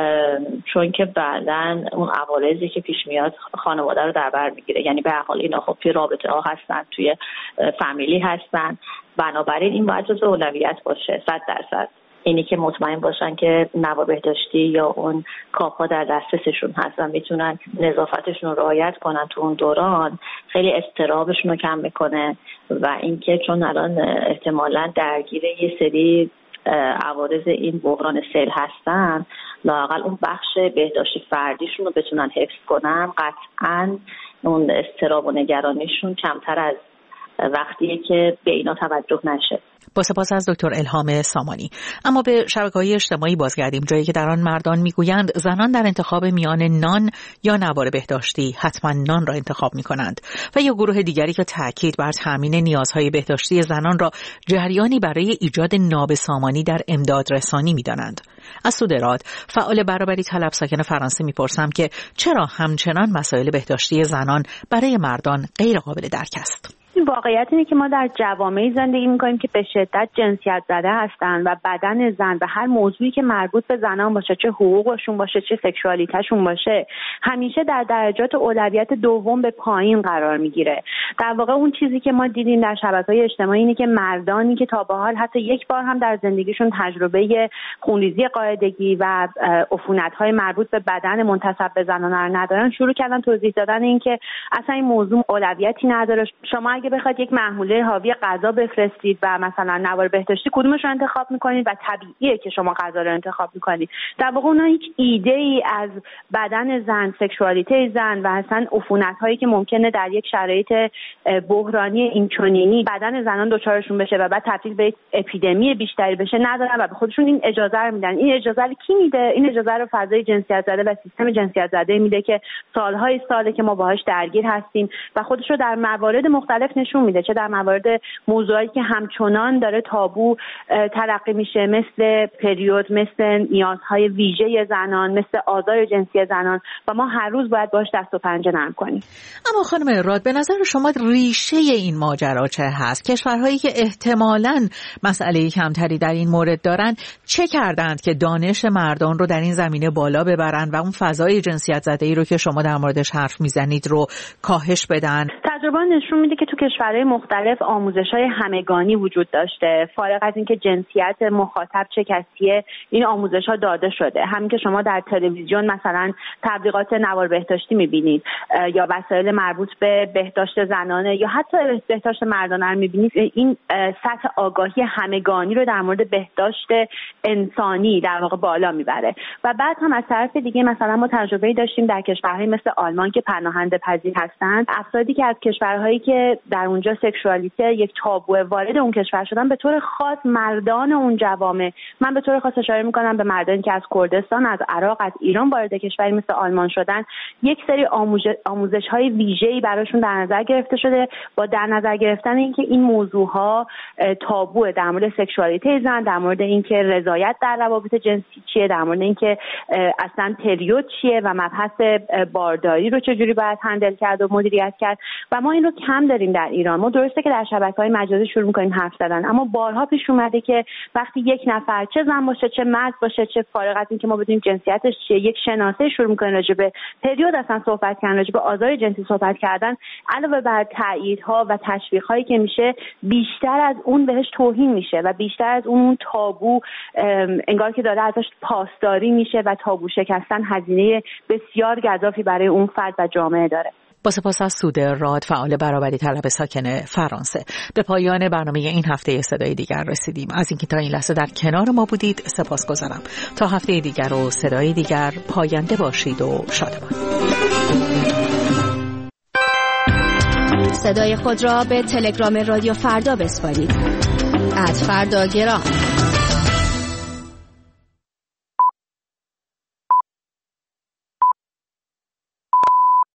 چون که بعداً اون عوارضی که پیش میاد خانواده رو در بر میگیره. یعنی به هر حال اینا خب توی رابطه ها هستن، توی فامیلی هستن، بنابراین این باید جزو اولویت باشه صد درصد. اینی که مطمئن باشن که نوار بهداشتی یا اون کاپ‌ها در دسترسشون هست و میتونن نظافتشون رو رعایت کنن تو اون دوران، خیلی اضطرابشون رو کم میکنه. و اینکه چون الان احتمالاً درگیر یه سری عوارض این بحران سیل هستن، لااقل اون بخش بهداشتی فردیشون رو بتونن حفظ کنن، قطعاً اون اضطراب و نگرانیشون کمتر از وقتیه که به اینا توجه نشه. با سپاس از دکتر الهام سامانی. اما به شبکه‌های اجتماعی بازگردیم، جایی که در آن مردان میگویند زنان در انتخاب میان نان یا نوار بهداشتی حتما نان را انتخاب میکنند، و یا گروه دیگری که تاکید بر تامین نیازهای بهداشتی زنان را جریانی برای ایجاد ناب سامانی در امداد رسانی میدانند. از سودراد، فعال برابری طلب ساکن فرانسه، میپرسم که چرا همچنان مسائل بهداشتی زنان برای مردان غیر قابل درک است؟ واقعیت اینه که ما در جوامعی زندگی میکنیم که به شدت جنسیت زده هستن و بدن زن و هر موضوعی که مربوط به زنان باشه، چه حقوقشون باشه چه سکشوالیتهشون باشه، همیشه در درجات اولویت دوم به پایین قرار میگیره. در واقع اون چیزی که ما دیدیم در شبکه‌های اجتماعی اینه که مردانی که تا به حال حتی یک بار هم در زندگیشون تجربه خونریزی قاعدگی و عفونت‌های مربوط به بدن منتسب به زنان رو ندارن، شروع کردن توضیح دادن این که اصلا این موضوع اولویتی نداره. شما اگه بخواید یک محموله حاوی غذا بفرستید و مثلا نوار بهداشتی، کدومش رو انتخاب میکنید؟ و طبیعیه که شما غذا رو انتخاب میکنید. در واقع اونها هیچ ایده ای از بدن زن، سکشوالیته زن و اصلا عفونت هایی که ممکنه در یک شرایط بحرانی اینچنینی بدن زنان دچارشون بشه و بعد تبدیل به اپیدمی بیشتری بشه ندارن و به خودشون این اجازه رو میدن. این اجازه رو کی میده؟ این اجازه رو فضای جنسیت زده و سیستم جنسیت زده میده که سالهای ساله که ما باهاش درگیر هستیم و خودش رو در موارد مختلف نشون میده، چه در موارد موضوعی که همچنان داره تابو تلقی میشه، مثل پریود، مثل نیازهای ویژه زنان، مثل آزار جنسی زنان، و ما هر روز باید باش دست و پنجه نرم کنیم. اما خانم اراد، به نظر شما ریشه این ماجرا چه هست؟ کشورهایی که احتمالاً مسئله کمتری در این مورد دارن چه کردند که دانش مردان رو در این زمینه بالا ببرن و اون فضای جنسیت زده‌ای رو که شما در موردش حرف میزنید رو کاهش بدن؟ تجربه نشون میده که تو کشورهای مختلف آموزش‌های همگانی وجود داشته، فارغ از اینکه جنسیت مخاطب چه کسیه این آموزش‌ها داده شده. همین که شما در تلویزیون مثلا تبلیغات نوار بهداشتی می‌بینید یا وسایل مربوط به بهداشت زنانه یا حتی بهداشت مردانه رو می‌بینید، این سطح آگاهی همگانی رو در مورد بهداشت انسانی در واقع بالا میبره. و بعد هم از طرف دیگه مثلا ما تجربه‌ای داشتیم در کشورهای مثل آلمان که پناهنده پذیر هستند، افرادی که از کشورهایی که در اونجا سکشوالیته یک تابو وارد اون کشور شدن، به طور خاص مردان اون جوامع، من به طور خاص اشاره میکنم به مردانی که از کردستان، از عراق، از ایران وارد کشوری مثل آلمان شدن، یک سری آموزش های ویژه‌ای براشون در نظر گرفته شده با در نظر گرفتن اینکه این موضوع ها تابو، در مورد سکشوالیته زن، در مورد اینکه رضایت در روابط جنسی چیه، در مورد اینکه اصلا پریود چیه و مبحث بارداری رو چجوری باید هندل کرد و مدیریت کرد. و ما این رو کم داریم در ایران. ما درسته که در شبکه‌های مجازی شروع می‌کنیم حرف زدن، اما بارها پیش اومده که وقتی یک نفر چه زن باشه چه مرد باشه، چه فارغ از اینکه ما بدونیم جنسیتش چیه، یک شناسه شروع می‌کنه راجع به پریود اصلا صحبت کردن، راجع به آزار جنسی صحبت کردن، علاوه بر تاییدها و تشویق‌هایی که میشه، بیشتر از اون بهش توهین میشه و بیشتر از اون تابو انگار که داره ازش پاسداری میشه و تابو شکستن هزینه بسیار گزافی برای اون فرد و جامعه داره. با سپاس از سوده راد، فعال برابری طلب ساکن فرانسه. به پایان برنامه این هفته صدای دیگر رسیدیم. از اینکه تا این لحظه در کنار ما بودید سپاسگزارم. تا هفته دیگر و صدای دیگر، پاینده باشید و شادمان. صدای خود را به تلگرام رادیو فردا بسپارید. ات فردا گرام.